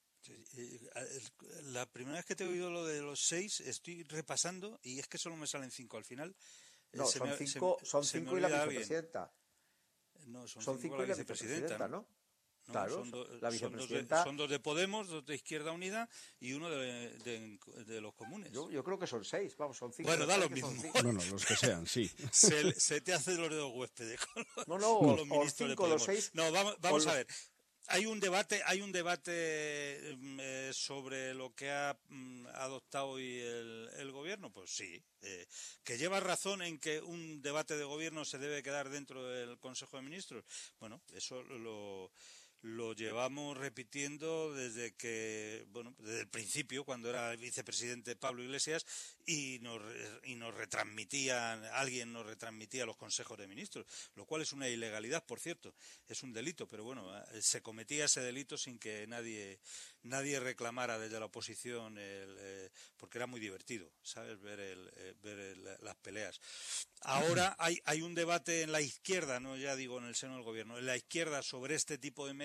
La primera vez que te he oído lo de los seis, estoy repasando y es que solo me salen cinco al final. No, Se son me- cinco, se- son se me cinco y la olvida alguien. vicepresidenta. No, son, Son cinco, cinco y la vicepresidenta, vicepresidenta, ¿no? No, Claro, son, do- la son dos de, vicepresidenta. son dos de Podemos, dos de Izquierda Unida y uno de, de- de los comunes. Yo, yo creo que son seis, vamos, son cinco. Bueno, me da lo parece que son mismo. cinco. Bueno, los que sean, sí. Se, se te hace los dedos huéspedes con los, No, no, con o- los o ministros de cinco, los Podemos. seis, No, vamos, o vamos a los- ver. Hay un debate, hay un debate mm, eh, sobre lo que ha mm, adoptado hoy el, el gobierno, pues sí. Eh, que lleva razón en que un debate de gobierno se debe quedar dentro del Consejo de Ministros. Bueno, eso lo lo llevamos repitiendo desde que, bueno, desde el principio, cuando era el vicepresidente Pablo Iglesias y nos, y nos retransmitían, alguien nos retransmitía los consejos de ministros, lo cual es una ilegalidad, por cierto, es un delito, pero bueno, se cometía ese delito sin que nadie nadie reclamara desde la oposición, el, eh, porque era muy divertido, ¿sabes?, ver, el, eh, ver el, las peleas. Ahora hay, hay un debate en la izquierda, no ya digo en el seno del gobierno, en la izquierda sobre este tipo de medidas,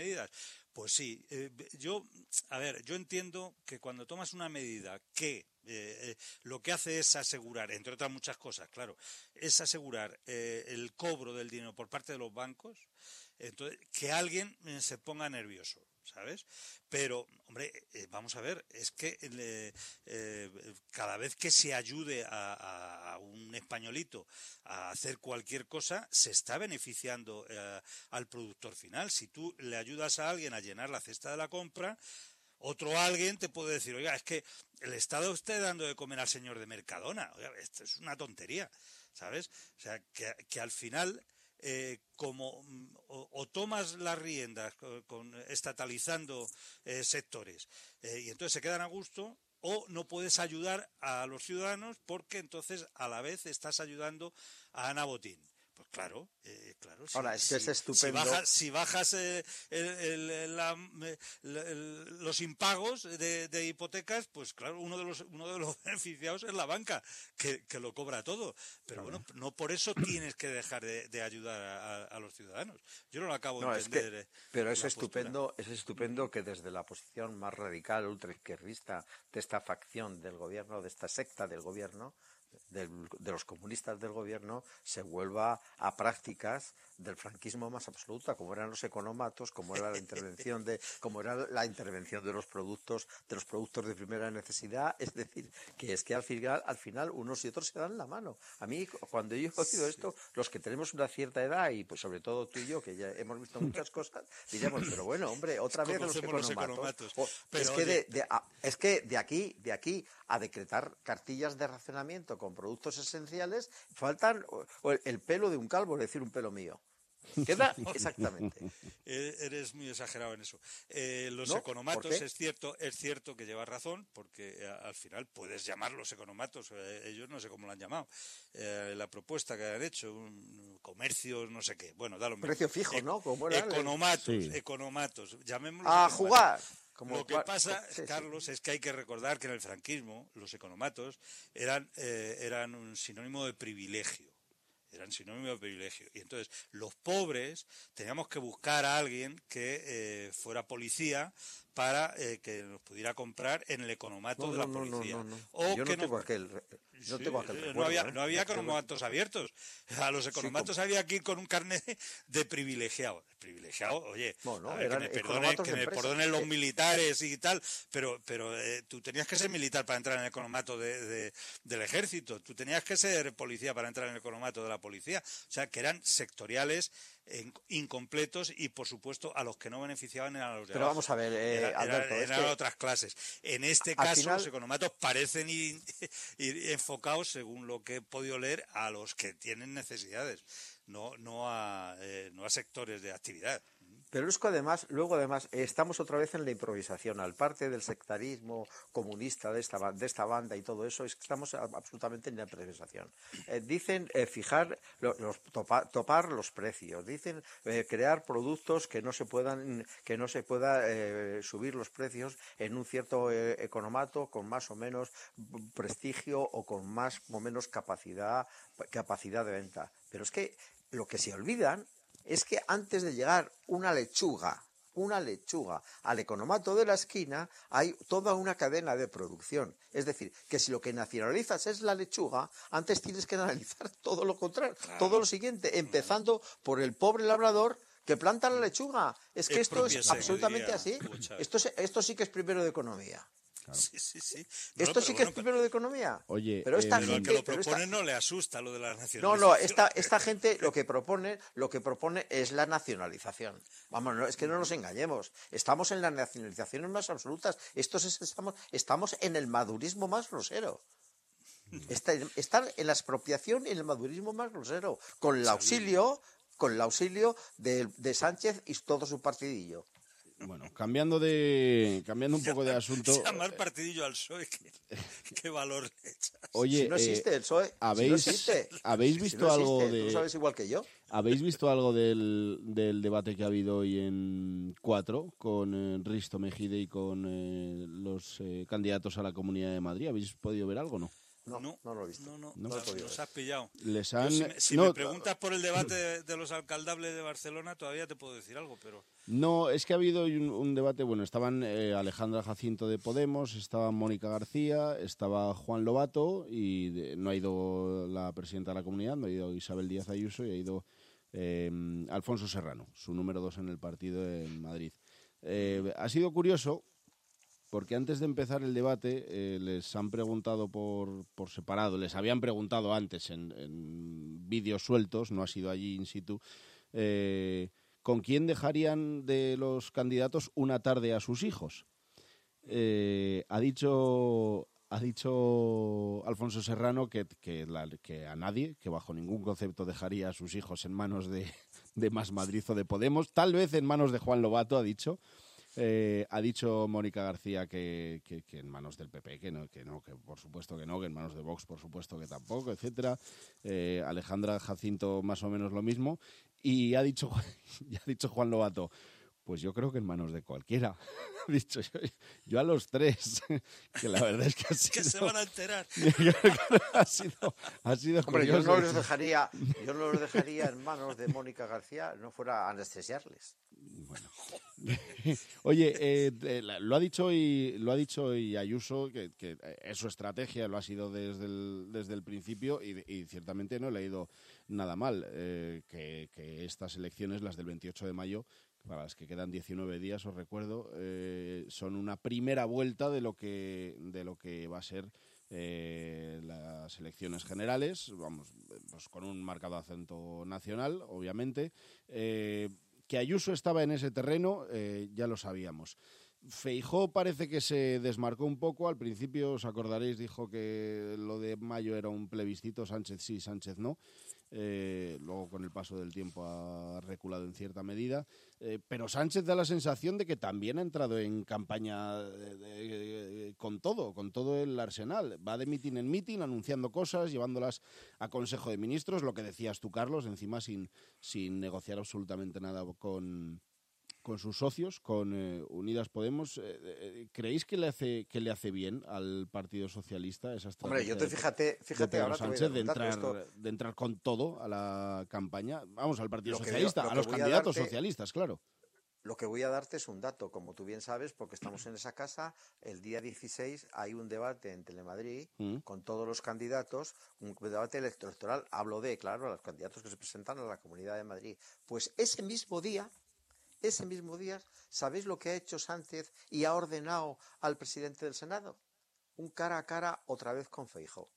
medidas. Pues sí, eh, yo, a ver, yo entiendo que cuando tomas una medida que eh, eh, lo que hace es asegurar, entre otras muchas cosas, claro, es asegurar eh, el cobro del dinero por parte de los bancos, entonces que alguien eh, se ponga nervioso, ¿sabes? Pero, hombre, eh, vamos a ver, es que eh, eh, cada vez que se ayude a, a, a un españolito a hacer cualquier cosa, se está beneficiando eh, al productor final. Si tú le ayudas a alguien a llenar la cesta de la compra, otro alguien te puede decir, oiga, es que el Estado está dando de comer al señor de Mercadona. Oiga, esto es una tontería, ¿sabes? O sea, que, que al final... Eh, como o, o tomas las riendas con, con estatalizando eh, sectores eh, y entonces se quedan a gusto, o no puedes ayudar a los ciudadanos porque entonces a la vez estás ayudando a Ana Botín. Pues claro, eh, claro. Si, Ahora, es que si, es estupendo. Si bajas, si bajas eh, el, el, la, el, el, los impagos de, de hipotecas, pues claro, uno de los uno de los beneficiados es la banca, que, que lo cobra todo. Pero claro, bueno, no por eso tienes que dejar de, de ayudar a, a los ciudadanos. Yo no lo acabo no, de entender. Es que, pero es estupendo, postura. es estupendo que desde la posición más radical, ultraizquierdista de esta facción del gobierno, de esta secta del gobierno, Del, de los comunistas del gobierno, se vuelva a prácticas del franquismo más absoluta, como eran los economatos, como era la intervención de, como era la intervención de los productos, de los productos de primera necesidad. Es decir, que es que al final, al final unos y otros se dan la mano. A mí, cuando yo he oído esto, los que tenemos una cierta edad, y pues sobre todo tú y yo, que ya hemos visto muchas cosas, diríamos, pero bueno, hombre, otra vez los economatos. Los economatos. O, pero, es, que de, de, a, es que de aquí, de aquí a decretar cartillas de racionamiento con productos esenciales, faltan o el, el pelo de un calvo, es decir, un pelo mío. Queda exactamente. Eres muy exagerado en eso. Eh, los ¿No? economatos, es cierto, es cierto que llevas razón, porque eh, al final puedes llamarlos economatos, eh, ellos no sé cómo lo han llamado. Eh, la propuesta que han hecho, un comercio, no sé qué. Bueno, da lo mismo. Precio fijo, e ¿no? Como era economatos, sí. economatos, llamémoslos. A economatos. jugar. Como lo que pasa, sí, Carlos, sí. es que hay que recordar que en el franquismo los economatos eran, eh, eran un sinónimo de privilegio. Eran sinónimo de privilegio. Y entonces los pobres teníamos que buscar a alguien que eh, fuera policía para eh, que nos pudiera comprar en el economato no, de la no, policía. No, no, no. O Yo que no tengo nos... aquel... No, sí, tengo aquel recuerdo, no había, ¿eh? no había economatos abiertos. A los economatos sí, había que ir con un carnet de privilegiado. Privilegiado, oye, bueno, a ver, eran que me perdonen, que me perdonen los militares y tal, pero, pero eh, tú tenías que ser militar para entrar en el economato de, de, del ejército, tú tenías que ser policía para entrar en el economato de la policía. O sea, que eran sectoriales en, incompletos y, por supuesto, a los que no beneficiaban eran a los de Pero abajo. vamos a ver, eh, Era, Alberto, eran, es eran que otras clases. En este caso, final... los economatos parecen ir, ir enfocados, según lo que he podido leer, a los que tienen necesidades, no, no, a, eh, no a sectores de actividad. Pero es que además, luego además, estamos otra vez en la improvisación. Al parte del sectarismo comunista de esta, de esta banda y todo eso, es que estamos absolutamente en la improvisación. Eh, dicen eh, fijar, los, topa, topar los precios, dicen eh, crear productos que no se puedan, que no se pueda eh, subir los precios en un cierto eh, economato con más o menos prestigio o con más o menos capacidad, capacidad de venta. Pero es que lo que se olvidan es que antes de llegar una lechuga, una lechuga al economato de la esquina, hay toda una cadena de producción. Es decir, que si lo que nacionalizas es la lechuga, antes tienes que analizar todo lo contrario, claro. todo lo siguiente, empezando por el pobre labrador que planta la lechuga. Es que es esto es absolutamente así. Esto, esto sí que es primero de economía. Claro. Sí, sí, sí. No, Esto sí que bueno, es primero de economía. Oye, pero esta eh, gente, al que lo pero propone esta... no le asusta lo de la nacionalización. No, no, esta, esta gente lo que propone, lo que propone es la nacionalización. Vamos, no, es que no nos engañemos. Estamos en las nacionalizaciones más absolutas. Estos es, estamos, estamos en el madurismo más grosero. Está, están en la expropiación y en el madurismo más grosero, con el auxilio, con el auxilio de, de Sánchez y todo su partidillo. Bueno, cambiando de cambiando un poco de asunto. Llamar partidillo al P S O E, ¿qué, qué valor le echas? Oye, si no existe eh, el P S O E, ¿habéis, si no existe, ¿habéis visto si no existe, algo de? ¿Tú lo sabes igual que yo? ¿Habéis visto algo del, del debate que ha habido hoy en Cuatro con eh, Risto Mejide y con eh, los eh, candidatos a la Comunidad de Madrid? ¿Habéis podido ver algo o no? No, no, no lo he visto. No, no, no, no, lo he podido nos ver. has pillado. Les han... Yo, si me, si no, me preguntas por el debate de, de los alcaldables de Barcelona, todavía te puedo decir algo, pero... No, es que ha habido un, un debate, bueno, estaban eh, Alejandra Jacinto de Podemos, estaba Mónica García, estaba Juan Lobato y de, no ha ido la presidenta de la comunidad, no ha ido Isabel Díaz Ayuso y ha ido eh, Alfonso Serrano, su número dos en el partido en Madrid. Eh, ha sido curioso porque antes de empezar el debate eh, les han preguntado por, por separado, les habían preguntado antes en, en vídeos sueltos, no ha sido allí in situ, eh, ¿con quién dejarían de los candidatos una tarde a sus hijos? Eh, ha dicho ha dicho Alfonso Serrano que, que, la, que a nadie, que bajo ningún concepto dejaría a sus hijos en manos de, de Más Madrid o de Podemos, tal vez en manos de Juan Lobato, ha dicho. Eh, ha dicho Mónica García que, que, que en manos del P P, que no, que no, que por supuesto que no, que en manos de Vox por supuesto que tampoco, etcétera. Eh, Alejandra Jacinto más o menos lo mismo. Y ha dicho, ya ha dicho Juan Lobato, pues yo creo que en manos de cualquiera. Ha dicho yo, yo a los tres, que la verdad es que ha sido... que se van a enterar. ha sido, ha sido Hombre, curioso. yo no los dejaría, yo no los dejaría en manos de Mónica García, no fuera a anestesiarles. Bueno. Oye, eh, eh, lo ha dicho y lo ha dicho y Ayuso que, que es su estrategia, lo ha sido desde el, desde el principio y, y ciertamente no le ha ido nada mal eh, que, que estas elecciones, las del veintiocho de mayo, para las que quedan diecinueve días, os recuerdo, eh, son una primera vuelta de lo que de lo que va a ser eh, las elecciones generales, vamos, pues con un marcado acento nacional, obviamente. Eh, que Ayuso estaba en ese terreno, eh, ya lo sabíamos. Feijóo parece que se desmarcó un poco. Al principio, os acordaréis, dijo que lo de mayo era un plebiscito, Sánchez sí, Sánchez no. Eh, luego, con el paso del tiempo, ha reculado en cierta medida. Eh, pero Sánchez da la sensación de que también ha entrado en campaña de, de, de, con todo, con todo el arsenal. Va de mitin en mitin, anunciando cosas, llevándolas a Consejo de Ministros, lo que decías tú, Carlos, encima sin, sin negociar absolutamente nada con... con sus socios, con eh, Unidas Podemos. Eh, eh, ¿Creéis que le hace que le hace bien al Partido Socialista esa estrategia? Hombre, yo te fíjate, fíjate de ahora Sánchez te voy a de entrar esto. de entrar con todo a la campaña, vamos, al Partido Lo que Socialista, veo- lo a que los voy a candidatos darte- socialistas, claro. Lo que voy a darte es un dato, como tú bien sabes, porque estamos en esa casa. El día dieciséis hay un debate en Telemadrid Mm. con todos los candidatos, un debate electoral. Hablo de, claro, a los candidatos que se presentan a la Comunidad de Madrid. Pues ese mismo día, ese mismo día, ¿sabéis lo que ha hecho Sánchez y ha ordenado al presidente del Senado? Un cara a cara otra vez con Feijóo.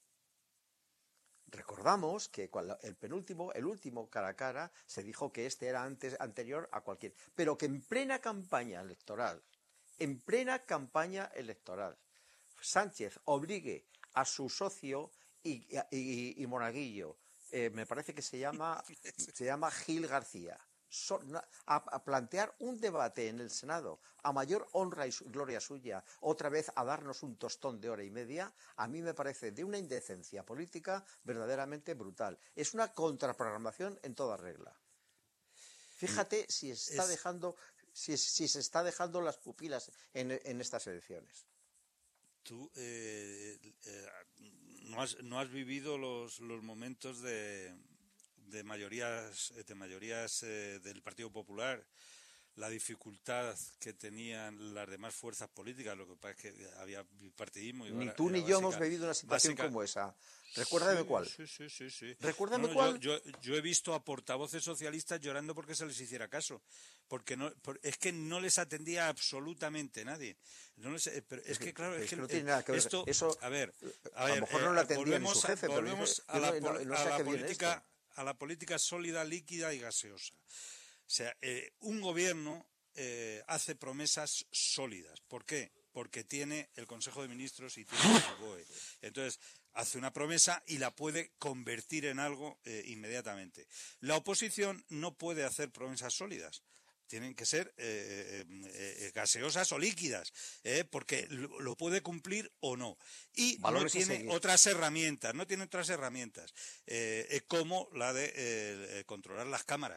Recordamos que cuando el penúltimo, el último cara a cara, se dijo que este era antes, anterior a cualquier, pero que en plena campaña electoral, en plena campaña electoral, Sánchez obligue a su socio y, y, y monaguillo, eh, me parece que se llama, se llama Gil García, so, a, a plantear un debate en el Senado a mayor honra y su, gloria suya, otra vez a darnos un tostón de hora y media, a mí me parece de una indecencia política verdaderamente brutal. Es una contraprogramación en toda regla. Fíjate si está es... dejando, si, si se está dejando las pupilas en, en estas elecciones. Tú eh, eh, no, has, no has vivido los, los momentos de, de mayorías, de mayorías eh, del Partido Popular, la dificultad que tenían las demás fuerzas políticas. Lo que pasa es que había bipartidismo. Y ni era, tú era ni yo básica, hemos vivido una situación básica. como esa. Recuérdame sí, cuál. Sí, sí, sí, sí. Recuérdame no, cuál. Yo, yo, yo he visto a portavoces socialistas llorando porque se les hiciera caso. Porque no, por, es que no les atendía absolutamente nadie. No les, pero es que, claro, es, es que, que no tiene nada que ver. Esto, Eso, a ver, a, a ver, lo mejor eh, no lo atendía ni su jefe, a, volvemos pero a la, no, no, no a sé la qué viene política, esto. a la política sólida, líquida y gaseosa. O sea, eh, un gobierno eh, hace promesas sólidas. ¿Por qué? Porque tiene el Consejo de Ministros y tiene el B O E. Entonces, hace una promesa y la puede convertir en algo eh, inmediatamente. La oposición no puede hacer promesas sólidas. Tienen que ser eh, eh, gaseosas o líquidas, eh, porque lo, lo puede cumplir o no. Y Valores no tiene otras herramientas, no tiene otras herramientas, eh, eh, como la de eh, controlar las cámaras.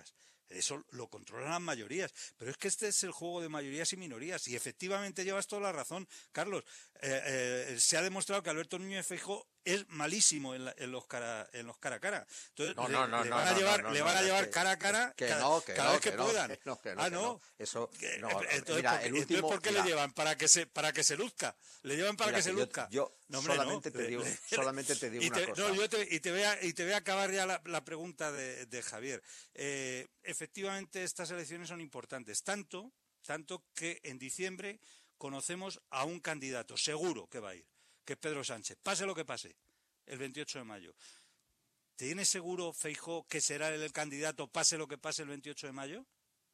Eso lo controlan las mayorías. Pero es que este es el juego de mayorías y minorías. Y efectivamente llevas toda la razón, Carlos. Eh, eh, se ha demostrado que Alberto Núñez Feijóo es malísimo en, la, en los cara en los cara a cara. Entonces no, le, no, no, le no, van a no, llevar, no, no, le van no, a llevar que, cara a cara que cada, no, que cada no, vez que, que puedan. No, que no, que no, ah, que no. no. Eso, que, no, entonces, mira, porque, el último, entonces, ¿por qué mira, le llevan? ¿Para que se para que se luzca? Le llevan para mira, que se que luzca. Yo, yo no, hombre, solamente, no. te digo, Le, solamente te digo y una te, cosa. No, yo te, y, te voy a, y te voy a acabar ya la, la pregunta de, de Javier. Eh, efectivamente, estas elecciones son importantes. Tanto, tanto que en diciembre conocemos a un candidato seguro que va a ir, que es Pedro Sánchez. Pase lo que pase, el veintiocho de mayo. ¿Tienes seguro, Feijóo, que será el candidato, pase lo que pase, el veintiocho de mayo?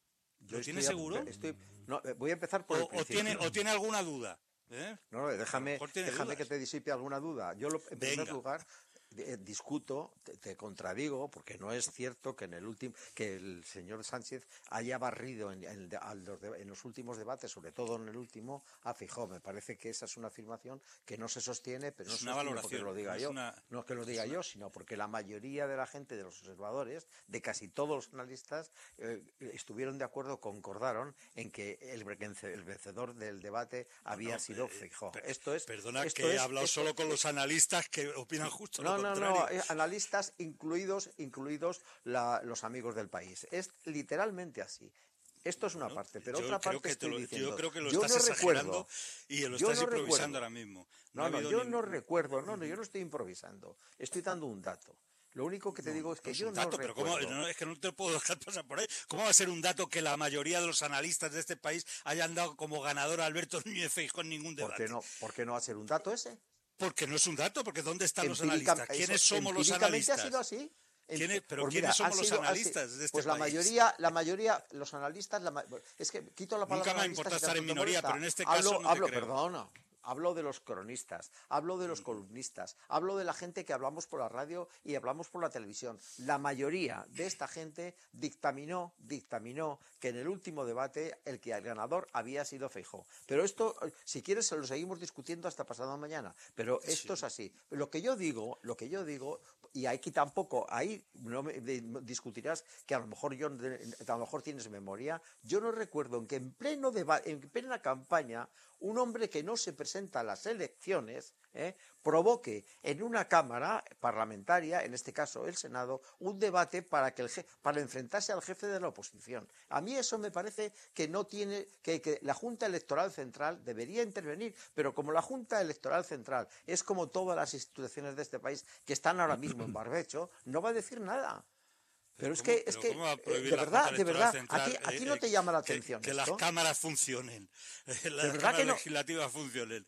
Yo ¿Lo tienes estoy, seguro? Estoy, no, voy a empezar por o, el principio. O tiene, ¿O tiene alguna duda? ¿Eh? No, no, déjame, déjame dudas. que te disipe alguna duda. Yo, lo, en Venga. primer lugar, eh, discuto, te, te contradigo, porque no es cierto que en el último, que el señor Sánchez haya barrido en, en, en los últimos debates, sobre todo en el último, a Feijóo. Me parece que esa es una afirmación que no se sostiene, pero no es se una sostiene valoración, porque lo diga no yo, una, no es que lo diga yo, sino porque la mayoría de la gente, de los observadores, de casi todos los analistas, eh, estuvieron de acuerdo, concordaron en que el, el vencedor del debate había no, sido eh, Feijóo. Per, esto es, perdona esto que es, he hablado esto, solo con los analistas que opinan justo no, lo no, contrario. No, no, analistas incluidos, incluidos la, los amigos del país. Es literalmente así. Esto es una bueno, parte, pero otra parte estoy lo, diciendo. Yo creo que lo yo estás no exagerando y lo yo estás no improvisando recuerdo. ahora mismo. No, no, no, yo ni... no recuerdo, no, no, yo no estoy improvisando. Estoy dando un dato. Lo único que te no, digo es que no es yo un dato, no pero recuerdo. ¿cómo? No, es que no te puedo dejar pasar por ahí. ¿Cómo va a ser un dato que la mayoría de los analistas de este país hayan dado como ganador a Alberto Núñez Feijóo en ningún debate? ¿Por qué no, ¿por qué no va a ser un dato ese? Porque no es un dato, porque ¿dónde están Empírica, los analistas? ¿Quiénes eso, somos los analistas? ha sido así. ¿Quiénes, pero pues ¿quiénes mira, somos sido, los analistas de este pues país? la mayoría, la mayoría, los analistas, la, es que quito la palabra. Nunca me ha importado estar en minoría, pero en este caso hablo, no te hablo, creo. Perdona. Hablo de los cronistas, hablo de los columnistas, hablo de la gente que hablamos por la radio y hablamos por la televisión. La mayoría de esta gente dictaminó, dictaminó que en el último debate el que el ganador había sido Feijóo. Pero esto, si quieres, se lo seguimos discutiendo hasta pasado mañana. Pero esto sí. es así. Lo que yo digo, lo que yo digo, y aquí tampoco, ahí no me de, discutirás que a lo mejor yo, a lo mejor tienes memoria. Yo no recuerdo en que en pleno debate, en plena campaña, un hombre que no se presenta a las elecciones ¿eh? provoque en una cámara parlamentaria, en este caso el Senado, un debate para que el je- para enfrentarse al jefe de la oposición. A mí eso me parece que no tiene que, que la Junta Electoral Central debería intervenir, pero como la Junta Electoral Central es como todas las instituciones de este país que están ahora mismo en barbecho, no va a decir nada. Pero, pero es que, es que eh, de verdad, de verdad, Central, aquí, aquí eh, no te llama la atención. Que, que esto. las cámaras funcionen, las cámaras que no? legislativas funcionen.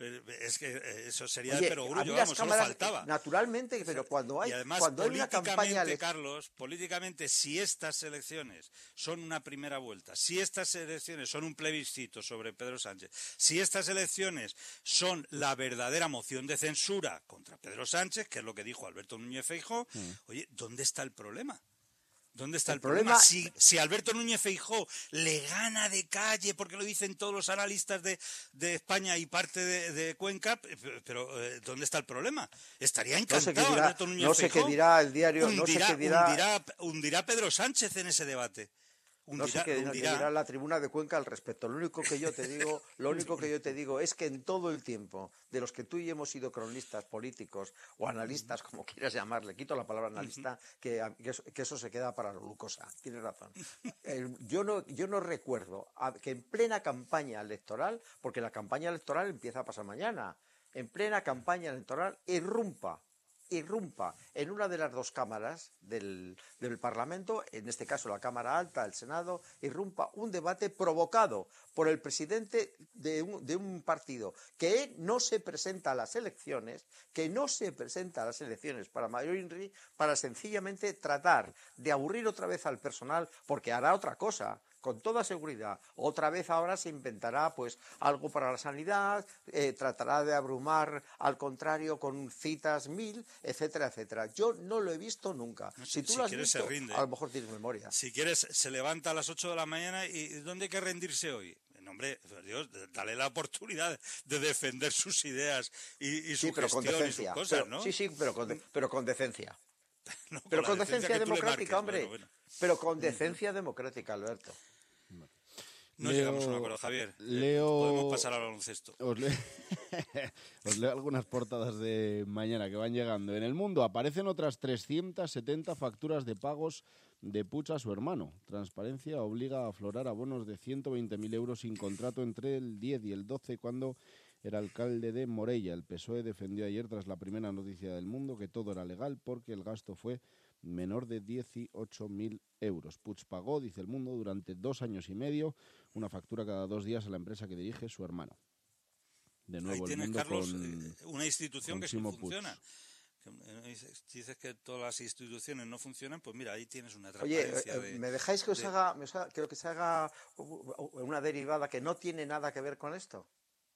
Es que eso sería Oye, de perogrullo, vamos, cámaras, solo faltaba. Naturalmente, pero cuando hay, y además, cuando hay una campaña... Carlos, políticamente, si estas elecciones son una primera vuelta, si estas elecciones son un plebiscito sobre Pedro Sánchez, si estas elecciones son la verdadera moción de censura contra Pedro Sánchez, que es lo que dijo Alberto Núñez Feijóo, mm. oye, ¿dónde está el problema? ¿Dónde está el, el problema? problema? Si, si Alberto Núñez Feijóo le gana de calle, porque lo dicen todos los analistas de, de España y parte de, de Cuenca, pero ¿dónde está el problema? Estaría encantado no sé dirá, Alberto Núñez no sé Feijóo. Qué dirá el diario, hundirá, no sé qué dirá, hundirá, hundirá Pedro Sánchez en ese debate. Hundirá, no sé qué, qué dirá la tribuna de Cuenca al respecto. Lo único que yo te digo, lo único que yo te digo es que en todo el tiempo de los que tú y yo hemos sido cronistas políticos o analistas, como quieras llamarle, quito la palabra analista, que, que, eso, que eso se queda para la glucosa. Tienes razón. Eh, yo no, yo no recuerdo a, que en plena campaña electoral, porque la campaña electoral empieza a pasar mañana, en plena campaña electoral irrumpa. irrumpa en una de las dos cámaras del, del Parlamento, en este caso la Cámara Alta, el Senado, irrumpa un debate provocado por el presidente de un, de un partido que no se presenta a las elecciones, que no se presenta a las elecciones para mayor para sencillamente tratar de aburrir otra vez al personal, porque hará otra cosa. Con toda seguridad, otra vez ahora se inventará pues algo para la sanidad, eh, tratará de abrumar al contrario con citas mil, etcétera, etcétera. Yo no lo he visto nunca. No sé, si tú si lo has quieres visto, se rinde. A lo mejor tienes memoria. Si quieres, se levanta a las ocho de la mañana y ¿dónde hay que rendirse hoy? No, hombre, Dios, dale la oportunidad de defender sus ideas y, y su sí, pero gestión con decencia. y sus cosas, pero, ¿no? Sí, sí, pero con, de, pero con decencia. No, Pero con con la decencia que tú le democrática, marques, hombre. bueno, bueno. Pero con decencia democrática, Alberto. No Leo- llegamos a un acuerdo, Javier. Eh, Leo... Podemos pasar al baloncesto. Os, le- Os leo algunas portadas de mañana que van llegando. En El Mundo aparecen otras trescientas setenta facturas de pagos de Puig a su hermano. Transparencia obliga a aflorar abonos de ciento veinte mil euros sin contrato entre el diez y el doce cuando era alcalde de Morella. El P S O E defendió ayer, tras la primera noticia del Mundo, que todo era legal porque el gasto fue menor de dieciocho mil euros. Puig pagó, dice El Mundo, durante dos años y medio una factura cada dos días a la empresa que dirige su hermano. De nuevo, Ahí El tienes, Mundo Carlos, con, eh, una institución con que sí Ximo funciona. Puig. Que, eh, dices que todas las instituciones no funcionan, pues mira, ahí tienes una Oye, transparencia. eh, de, ¿me dejáis que os de- haga, me os haga- creo que se haga una derivada que no tiene nada que ver con esto?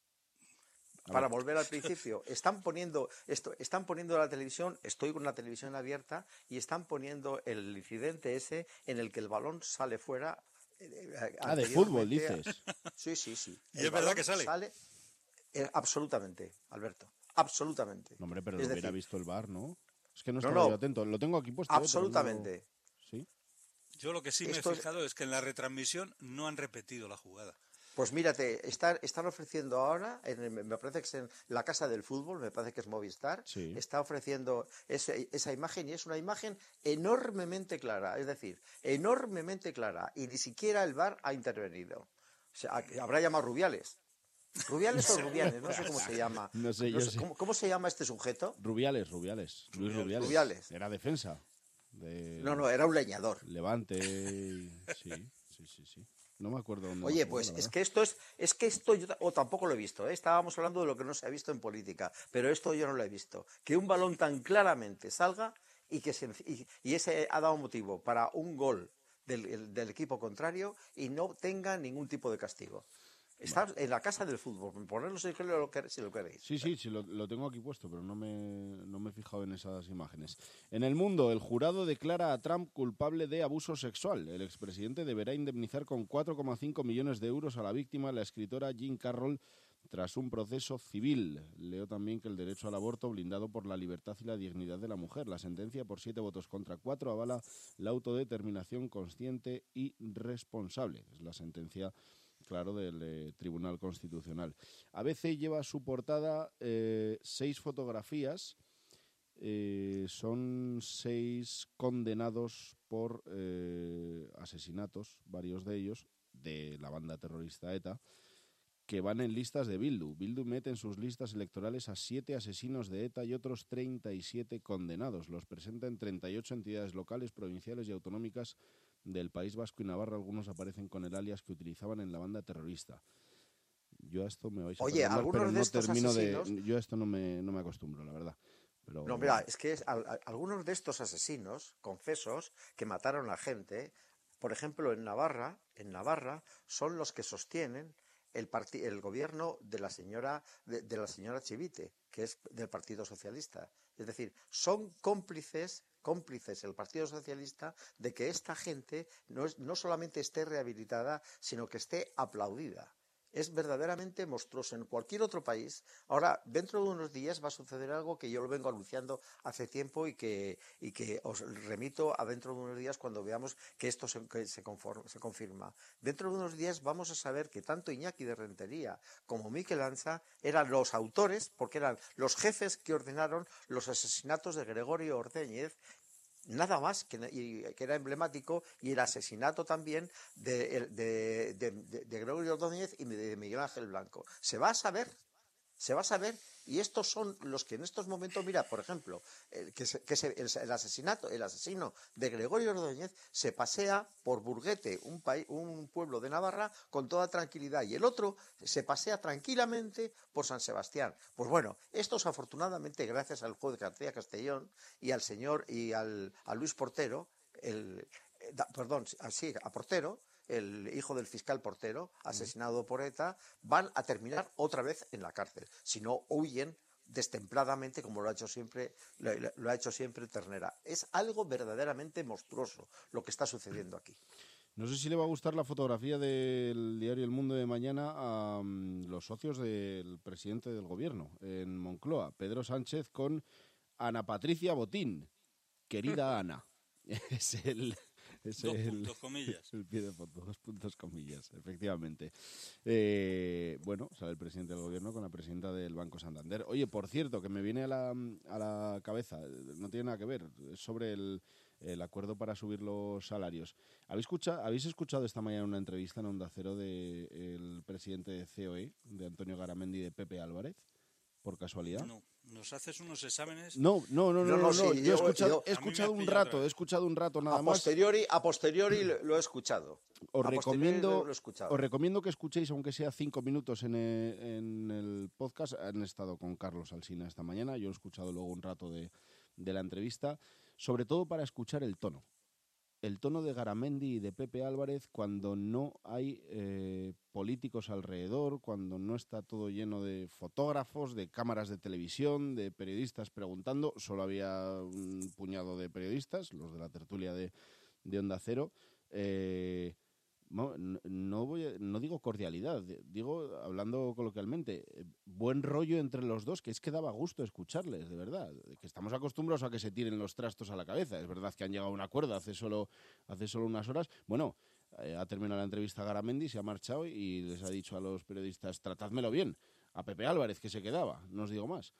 A Para ver. volver al principio, están poniendo esto, están poniendo la televisión, estoy con la televisión abierta y están poniendo el incidente ese en el que el balón sale fuera. eh, eh, Ah, de anteriormente fútbol, a- dices. Sí, sí, sí. ¿Y El es verdad balón que sale? eh, absolutamente, Alberto, absolutamente. No, hombre, pero Es lo hubiera decir, visto el V A R, ¿no? Es que no No, estaba no. yo atento. Lo tengo aquí puesto. eh, pero no- absolutamente. Sí. Yo lo que sí me Esto he es- fijado es que en la retransmisión no han repetido la jugada. Pues mírate, están, están ofreciendo ahora, en el- me parece que es en la Casa del Fútbol, me parece que es Movistar, Sí. está ofreciendo ese- esa imagen y es una imagen enormemente clara, es decir, enormemente clara y ni siquiera el V A R ha intervenido. O sea, habrá llamado Rubiales. ¿Rubiales o Rubiales? No sé cómo se llama. No sé, yo sí. ¿cómo, cómo se llama este sujeto? Rubiales, Rubiales. Luis Rubiales. Rubiales. Era defensa. De No, no, era un leñador. Levante. y- Sí, sí, sí, sí. No me acuerdo dónde. Oye, me acuerdo, pues la es verdad. que esto es, es que esto yo ta- o tampoco lo he visto, ¿eh? Estábamos hablando de lo que no se ha visto en política, pero esto yo no lo he visto. Que un balón tan claramente salga y que se, y, y ese ha dado motivo para un gol del, el- del equipo contrario y no tenga ningún tipo de castigo. Está en la Casa del Fútbol, ponerlo si lo, quer- si lo queréis. Sí, sí, sí, lo, lo tengo aquí puesto, pero no me, no me he fijado en esas imágenes. En El Mundo, el jurado declara a Trump culpable de abuso sexual. El expresidente deberá indemnizar con cuatro coma cinco millones de euros a la víctima, la escritora Jean Carroll, tras un proceso civil. Leo también que el derecho al aborto, blindado por la libertad y la dignidad de la mujer. La sentencia, por siete votos contra cuatro, avala la autodeterminación consciente y responsable. Es la sentencia, claro, del eh, Tribunal Constitucional. A B C lleva a su portada eh, seis fotografías. Eh, son seis condenados por eh, asesinatos, varios de ellos, de la banda terrorista ETA, que van en listas de Bildu. Bildu mete en sus listas electorales a siete asesinos de ETA y otros treinta y siete condenados. Los presenta en treinta y ocho entidades locales, provinciales y autonómicas del País Vasco y Navarra. Algunos aparecen con el alias que utilizaban en la banda terrorista. Yo a esto me vais a Oye, perdonar, algunos pero de no estos termino asesinos- de... Yo a esto no me, no me acostumbro, la verdad. Pero, No, mira, es que es, al- al- algunos de estos asesinos, confesos, que mataron a gente, por ejemplo, en Navarra, en Navarra, son los que sostienen el, parti- el gobierno de la señora de, de la señora Chivite, que es del Partido Socialista. Es decir, son cómplices cómplices el Partido Socialista de que esta gente no, es, no solamente esté rehabilitada, sino que esté aplaudida. Es verdaderamente monstruoso. En cualquier otro país, ahora, dentro de unos días va a suceder algo que yo lo vengo anunciando hace tiempo y que, y que os remito a dentro de unos días cuando veamos que esto se, que se, conforma, se confirma. Dentro de unos días vamos a saber que tanto Iñaki de Rentería como Mikel Ansa eran los autores, porque eran los jefes que ordenaron los asesinatos de Gregorio Ordóñez, nada más, que, y, que era emblemático, y el asesinato también de, de, de, de, de Gregorio Ordóñez y de Miguel Ángel Blanco. Se va a saber, se va a saber, y estos son los que en estos momentos, mira, por ejemplo, el, que, se, que se, el, el asesinato, el asesino de Gregorio Ordóñez se pasea por Burguete, un, país, un pueblo de Navarra, con toda tranquilidad, y el otro se pasea tranquilamente por San Sebastián. Pues bueno, estos afortunadamente, gracias al juez García Castellón y al señor y al a Luis Portero, el, eh, da, perdón, así, a Portero, el hijo del fiscal Portero, asesinado por ETA, van a terminar otra vez en la cárcel. Si no, huyen destempladamente, como lo ha hecho siempre, lo, lo ha hecho siempre Ternera. Es algo verdaderamente monstruoso lo que está sucediendo aquí. No sé si le va a gustar la fotografía del diario El Mundo de mañana a um, los socios del presidente del gobierno en Moncloa, Pedro Sánchez con Ana Patricia Botín. querida Ana. Es el... Es dos el, puntos comillas. El pie de foto, dos puntos comillas, efectivamente. Eh, bueno, sale el presidente del gobierno con la presidenta del Banco Santander. Oye, por cierto, que me viene a la, a la cabeza, no tiene nada que ver, es sobre el, el acuerdo para subir los salarios. ¿Habéis escuchado, ¿Habéis escuchado esta mañana una entrevista en Onda Cero del presidente de C O E, de Antonio Garamendi y de Pepe Álvarez? ¿Por casualidad? No. ¿Nos haces unos exámenes? No, no, no, no, no, no, no. Sí, yo he escuchado, yo, he escuchado un rato, raro. he escuchado un rato nada a más. Posteriori, a posteriori lo he escuchado. Os a recomiendo, lo he escuchado. os recomiendo que escuchéis, aunque sea cinco minutos en el, en el podcast. Han estado con Carlos Alsina esta mañana, yo he escuchado luego un rato de, de la entrevista, sobre todo para escuchar el tono. El tono de Garamendi y de Pepe Álvarez cuando no hay eh, políticos alrededor, cuando no está todo lleno de fotógrafos, de cámaras de televisión, de periodistas preguntando. Solo había un puñado de periodistas, los de la tertulia de, de Onda Cero. Eh, no, no, voy a, no digo cordialidad, digo, hablando coloquialmente, buen rollo entre los dos, que es que daba gusto escucharles, de verdad. Que estamos acostumbrados a que se tiren los trastos a la cabeza. Es verdad que han llegado a un acuerdo hace solo, hace solo unas horas. Bueno, eh, ha terminado la entrevista Garamendi, se ha marchado y les ha dicho a los periodistas, tratádmelo bien. A Pepe Álvarez, que se quedaba, no os digo más.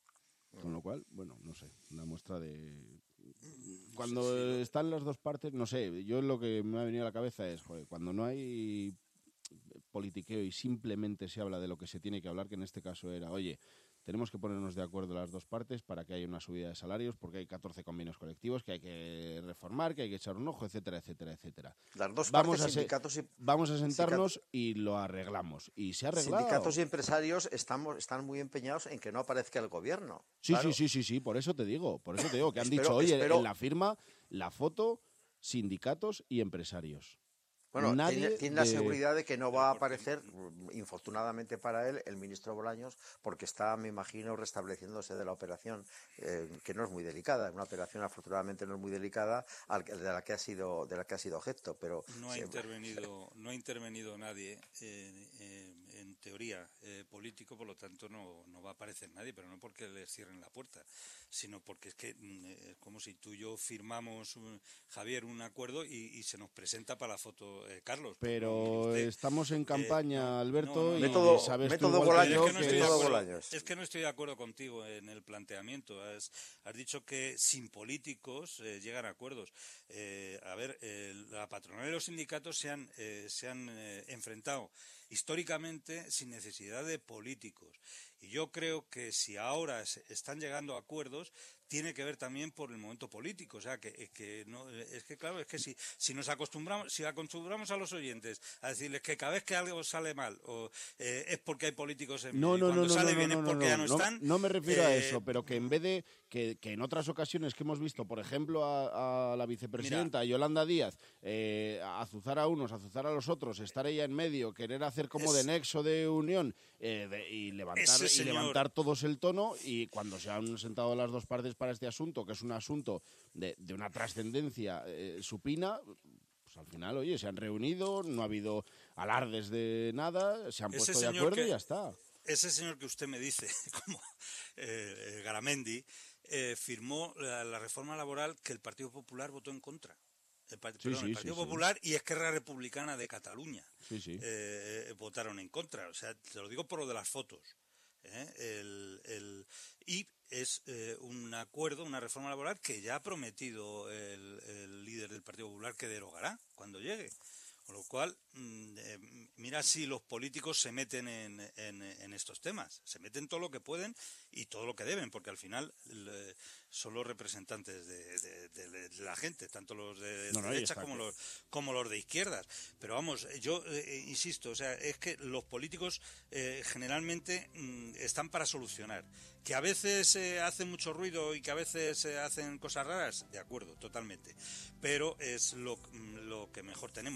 Con lo cual, bueno, no sé, una muestra de... Cuando sí, sí, están las dos partes, no sé, yo lo que me ha venido a la cabeza es, joder, cuando no hay politiqueo y simplemente se habla de lo que se tiene que hablar, que en este caso era, oye, tenemos que ponernos de acuerdo las dos partes para que haya una subida de salarios, porque hay catorce convenios colectivos que hay que reformar, que hay que echar un ojo, etcétera, etcétera, etcétera. Las dos vamos partes, a se, sindicatos y... Vamos a sentarnos sindicatos, y lo arreglamos. Y se ha arreglado. Sindicatos y empresarios estamos, están muy empeñados en que no aparezca el gobierno. Sí, claro. sí, sí, sí, sí, por eso te digo, por eso te digo, que han espero, dicho, oye, espero... en la firma, la foto, sindicatos y empresarios. Bueno, Nadie tiene, tiene de... la seguridad de que no va a aparecer, infortunadamente para él, el ministro Bolaños, porque está, me imagino, restableciéndose de la operación, eh, que no es muy delicada. Una operación, afortunadamente, no es muy delicada, de la que ha sido, de la que ha sido objeto. Pero no ha se... intervenido, no ha intervenido nadie, eh, eh, en teoría, eh, político, por lo tanto no, no va a aparecer nadie, pero no porque les cierren la puerta, sino porque es que eh, es como si tú y yo firmamos, un, Javier, un acuerdo y, y se nos presenta para la foto. Eh, Carlos, pero usted, estamos en campaña, eh, no, Alberto, no, no, y método, sabes método tú Bolaños, que, no que es... acuerdo, es que no estoy de acuerdo contigo en el planteamiento. Has, has dicho que sin políticos eh, llegan a acuerdos. Eh, a ver, eh, la patronal y los sindicatos se han, eh, se han eh, enfrentado históricamente sin necesidad de políticos. Y yo creo que si ahora se están llegando a acuerdos, tiene que ver también por el momento político. O sea, que, que no, es que claro, es que si, si nos acostumbramos, si acostumbramos a los oyentes a decirles que cada vez que algo sale mal o eh, es porque hay políticos en no, medio, no, y cuando no, sale no, bien no, es no, porque no, ya no, no están. No me refiero eh, a eso, pero que en vez de que, que en otras ocasiones que hemos visto, por ejemplo, a, a la vicepresidenta Mira, Yolanda Díaz, eh, azuzar a unos, azuzar a los otros, estar ella en medio, querer hacer como es, de nexo de unión eh, de, y levantar y señor, levantar todos el tono, y cuando se han sentado las dos partes para este asunto, que es un asunto de, de una trascendencia eh, supina, pues al final, oye, se han reunido, no ha habido alardes de nada, se han puesto de acuerdo que, y ya está. Ese señor que usted me dice, como eh, Garamendi, eh, firmó la, la reforma laboral que el Partido Popular votó en contra. El, part sí, perdón, sí, el Partido sí, Popular sí. y Esquerra Republicana de Cataluña sí, sí. Eh, votaron en contra. O sea, te lo digo por lo de las fotos. ¿eh? El, el, y es eh, un acuerdo, una reforma laboral que ya ha prometido el, el líder del Partido Popular que derogará cuando llegue. Con lo cual, eh, mira si los políticos se meten en, en, en estos temas. Se meten todo lo que pueden y todo lo que deben, porque al final le, son los representantes de, de, de, de la gente, tanto los de no, no, derecha como los, como los de izquierdas. Pero vamos, yo eh, insisto, o sea, es que los políticos eh, generalmente mm, están para solucionar. Que a veces eh, hacen mucho ruido y que a veces eh, hacen cosas raras, de acuerdo, totalmente. Pero es lo, lo que mejor tenemos para representar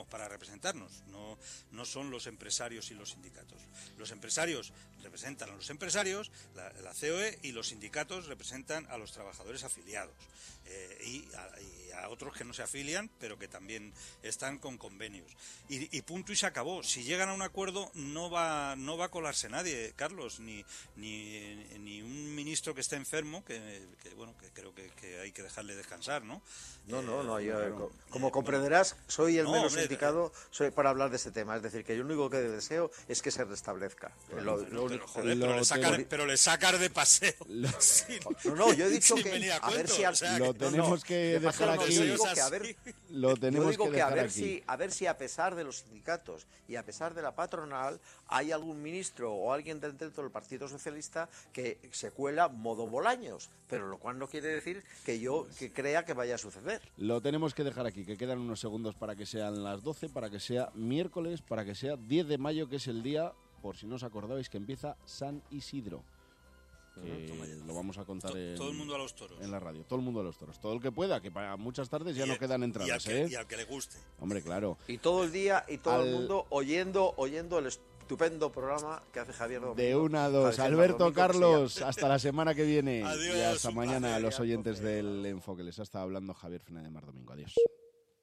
representarnos, no, no son los empresarios y los sindicatos. Los empresarios representan a los empresarios, la, la C O E, y los sindicatos representan a los trabajadores afiliados eh, y, a, y a otros que no se afilian, pero que también están con convenios. Y, y punto y se acabó. Si llegan a un acuerdo no va no va a colarse nadie, Carlos, ni ni, ni un ministro que esté enfermo, que, que bueno, que creo que, que hay que dejarle descansar, ¿no? No, eh, no, no. Yo, bueno, como eh, comprenderás, soy el no, menos hombre, indicado soy para hablar de este tema. Es decir, que yo lo único que deseo es que se restablezca. Bueno, lo, pero, lo único, pero, joder, lo pero, le sacar, tengo... pero le sacar de paseo. Lo... Sin, no, no, yo he dicho que a, a ver si... O sea, lo que, tenemos no, no, que de dejar paseo, aquí. No, yo digo que a ver, lo tenemos yo digo que, que dejar a ver aquí. si a ver si a pesar de los sindicatos y a pesar de la patronal hay algún ministro o alguien dentro del Partido Socialista que se cuela modo Bolaños, pero lo cual no quiere decir que yo que crea que vaya a suceder. Lo tenemos que dejar aquí, que quedan unos segundos para que sean las doce, para que sea miércoles, para que sea diez de mayo, que es el día, por si no os acordabais, que empieza San Isidro. Que lo vamos a contar en, todo el mundo a los toros. En la radio, todo el mundo a los toros, todo el que pueda, que para muchas tardes ya y no el, quedan entradas, y al, que, ¿eh? y al que le guste. Hombre, claro. Y todo el día y todo Al... el mundo oyendo oyendo el estupendo programa que hace Javier Domingo. De una a dos. Javier Alberto, Domingo, Carlos, hasta la semana que viene. Adiós, y hasta mañana placer, a los oyentes placer. del Enfoque. Les ha estado hablando Javier Fernández Mar Domingo. Adiós.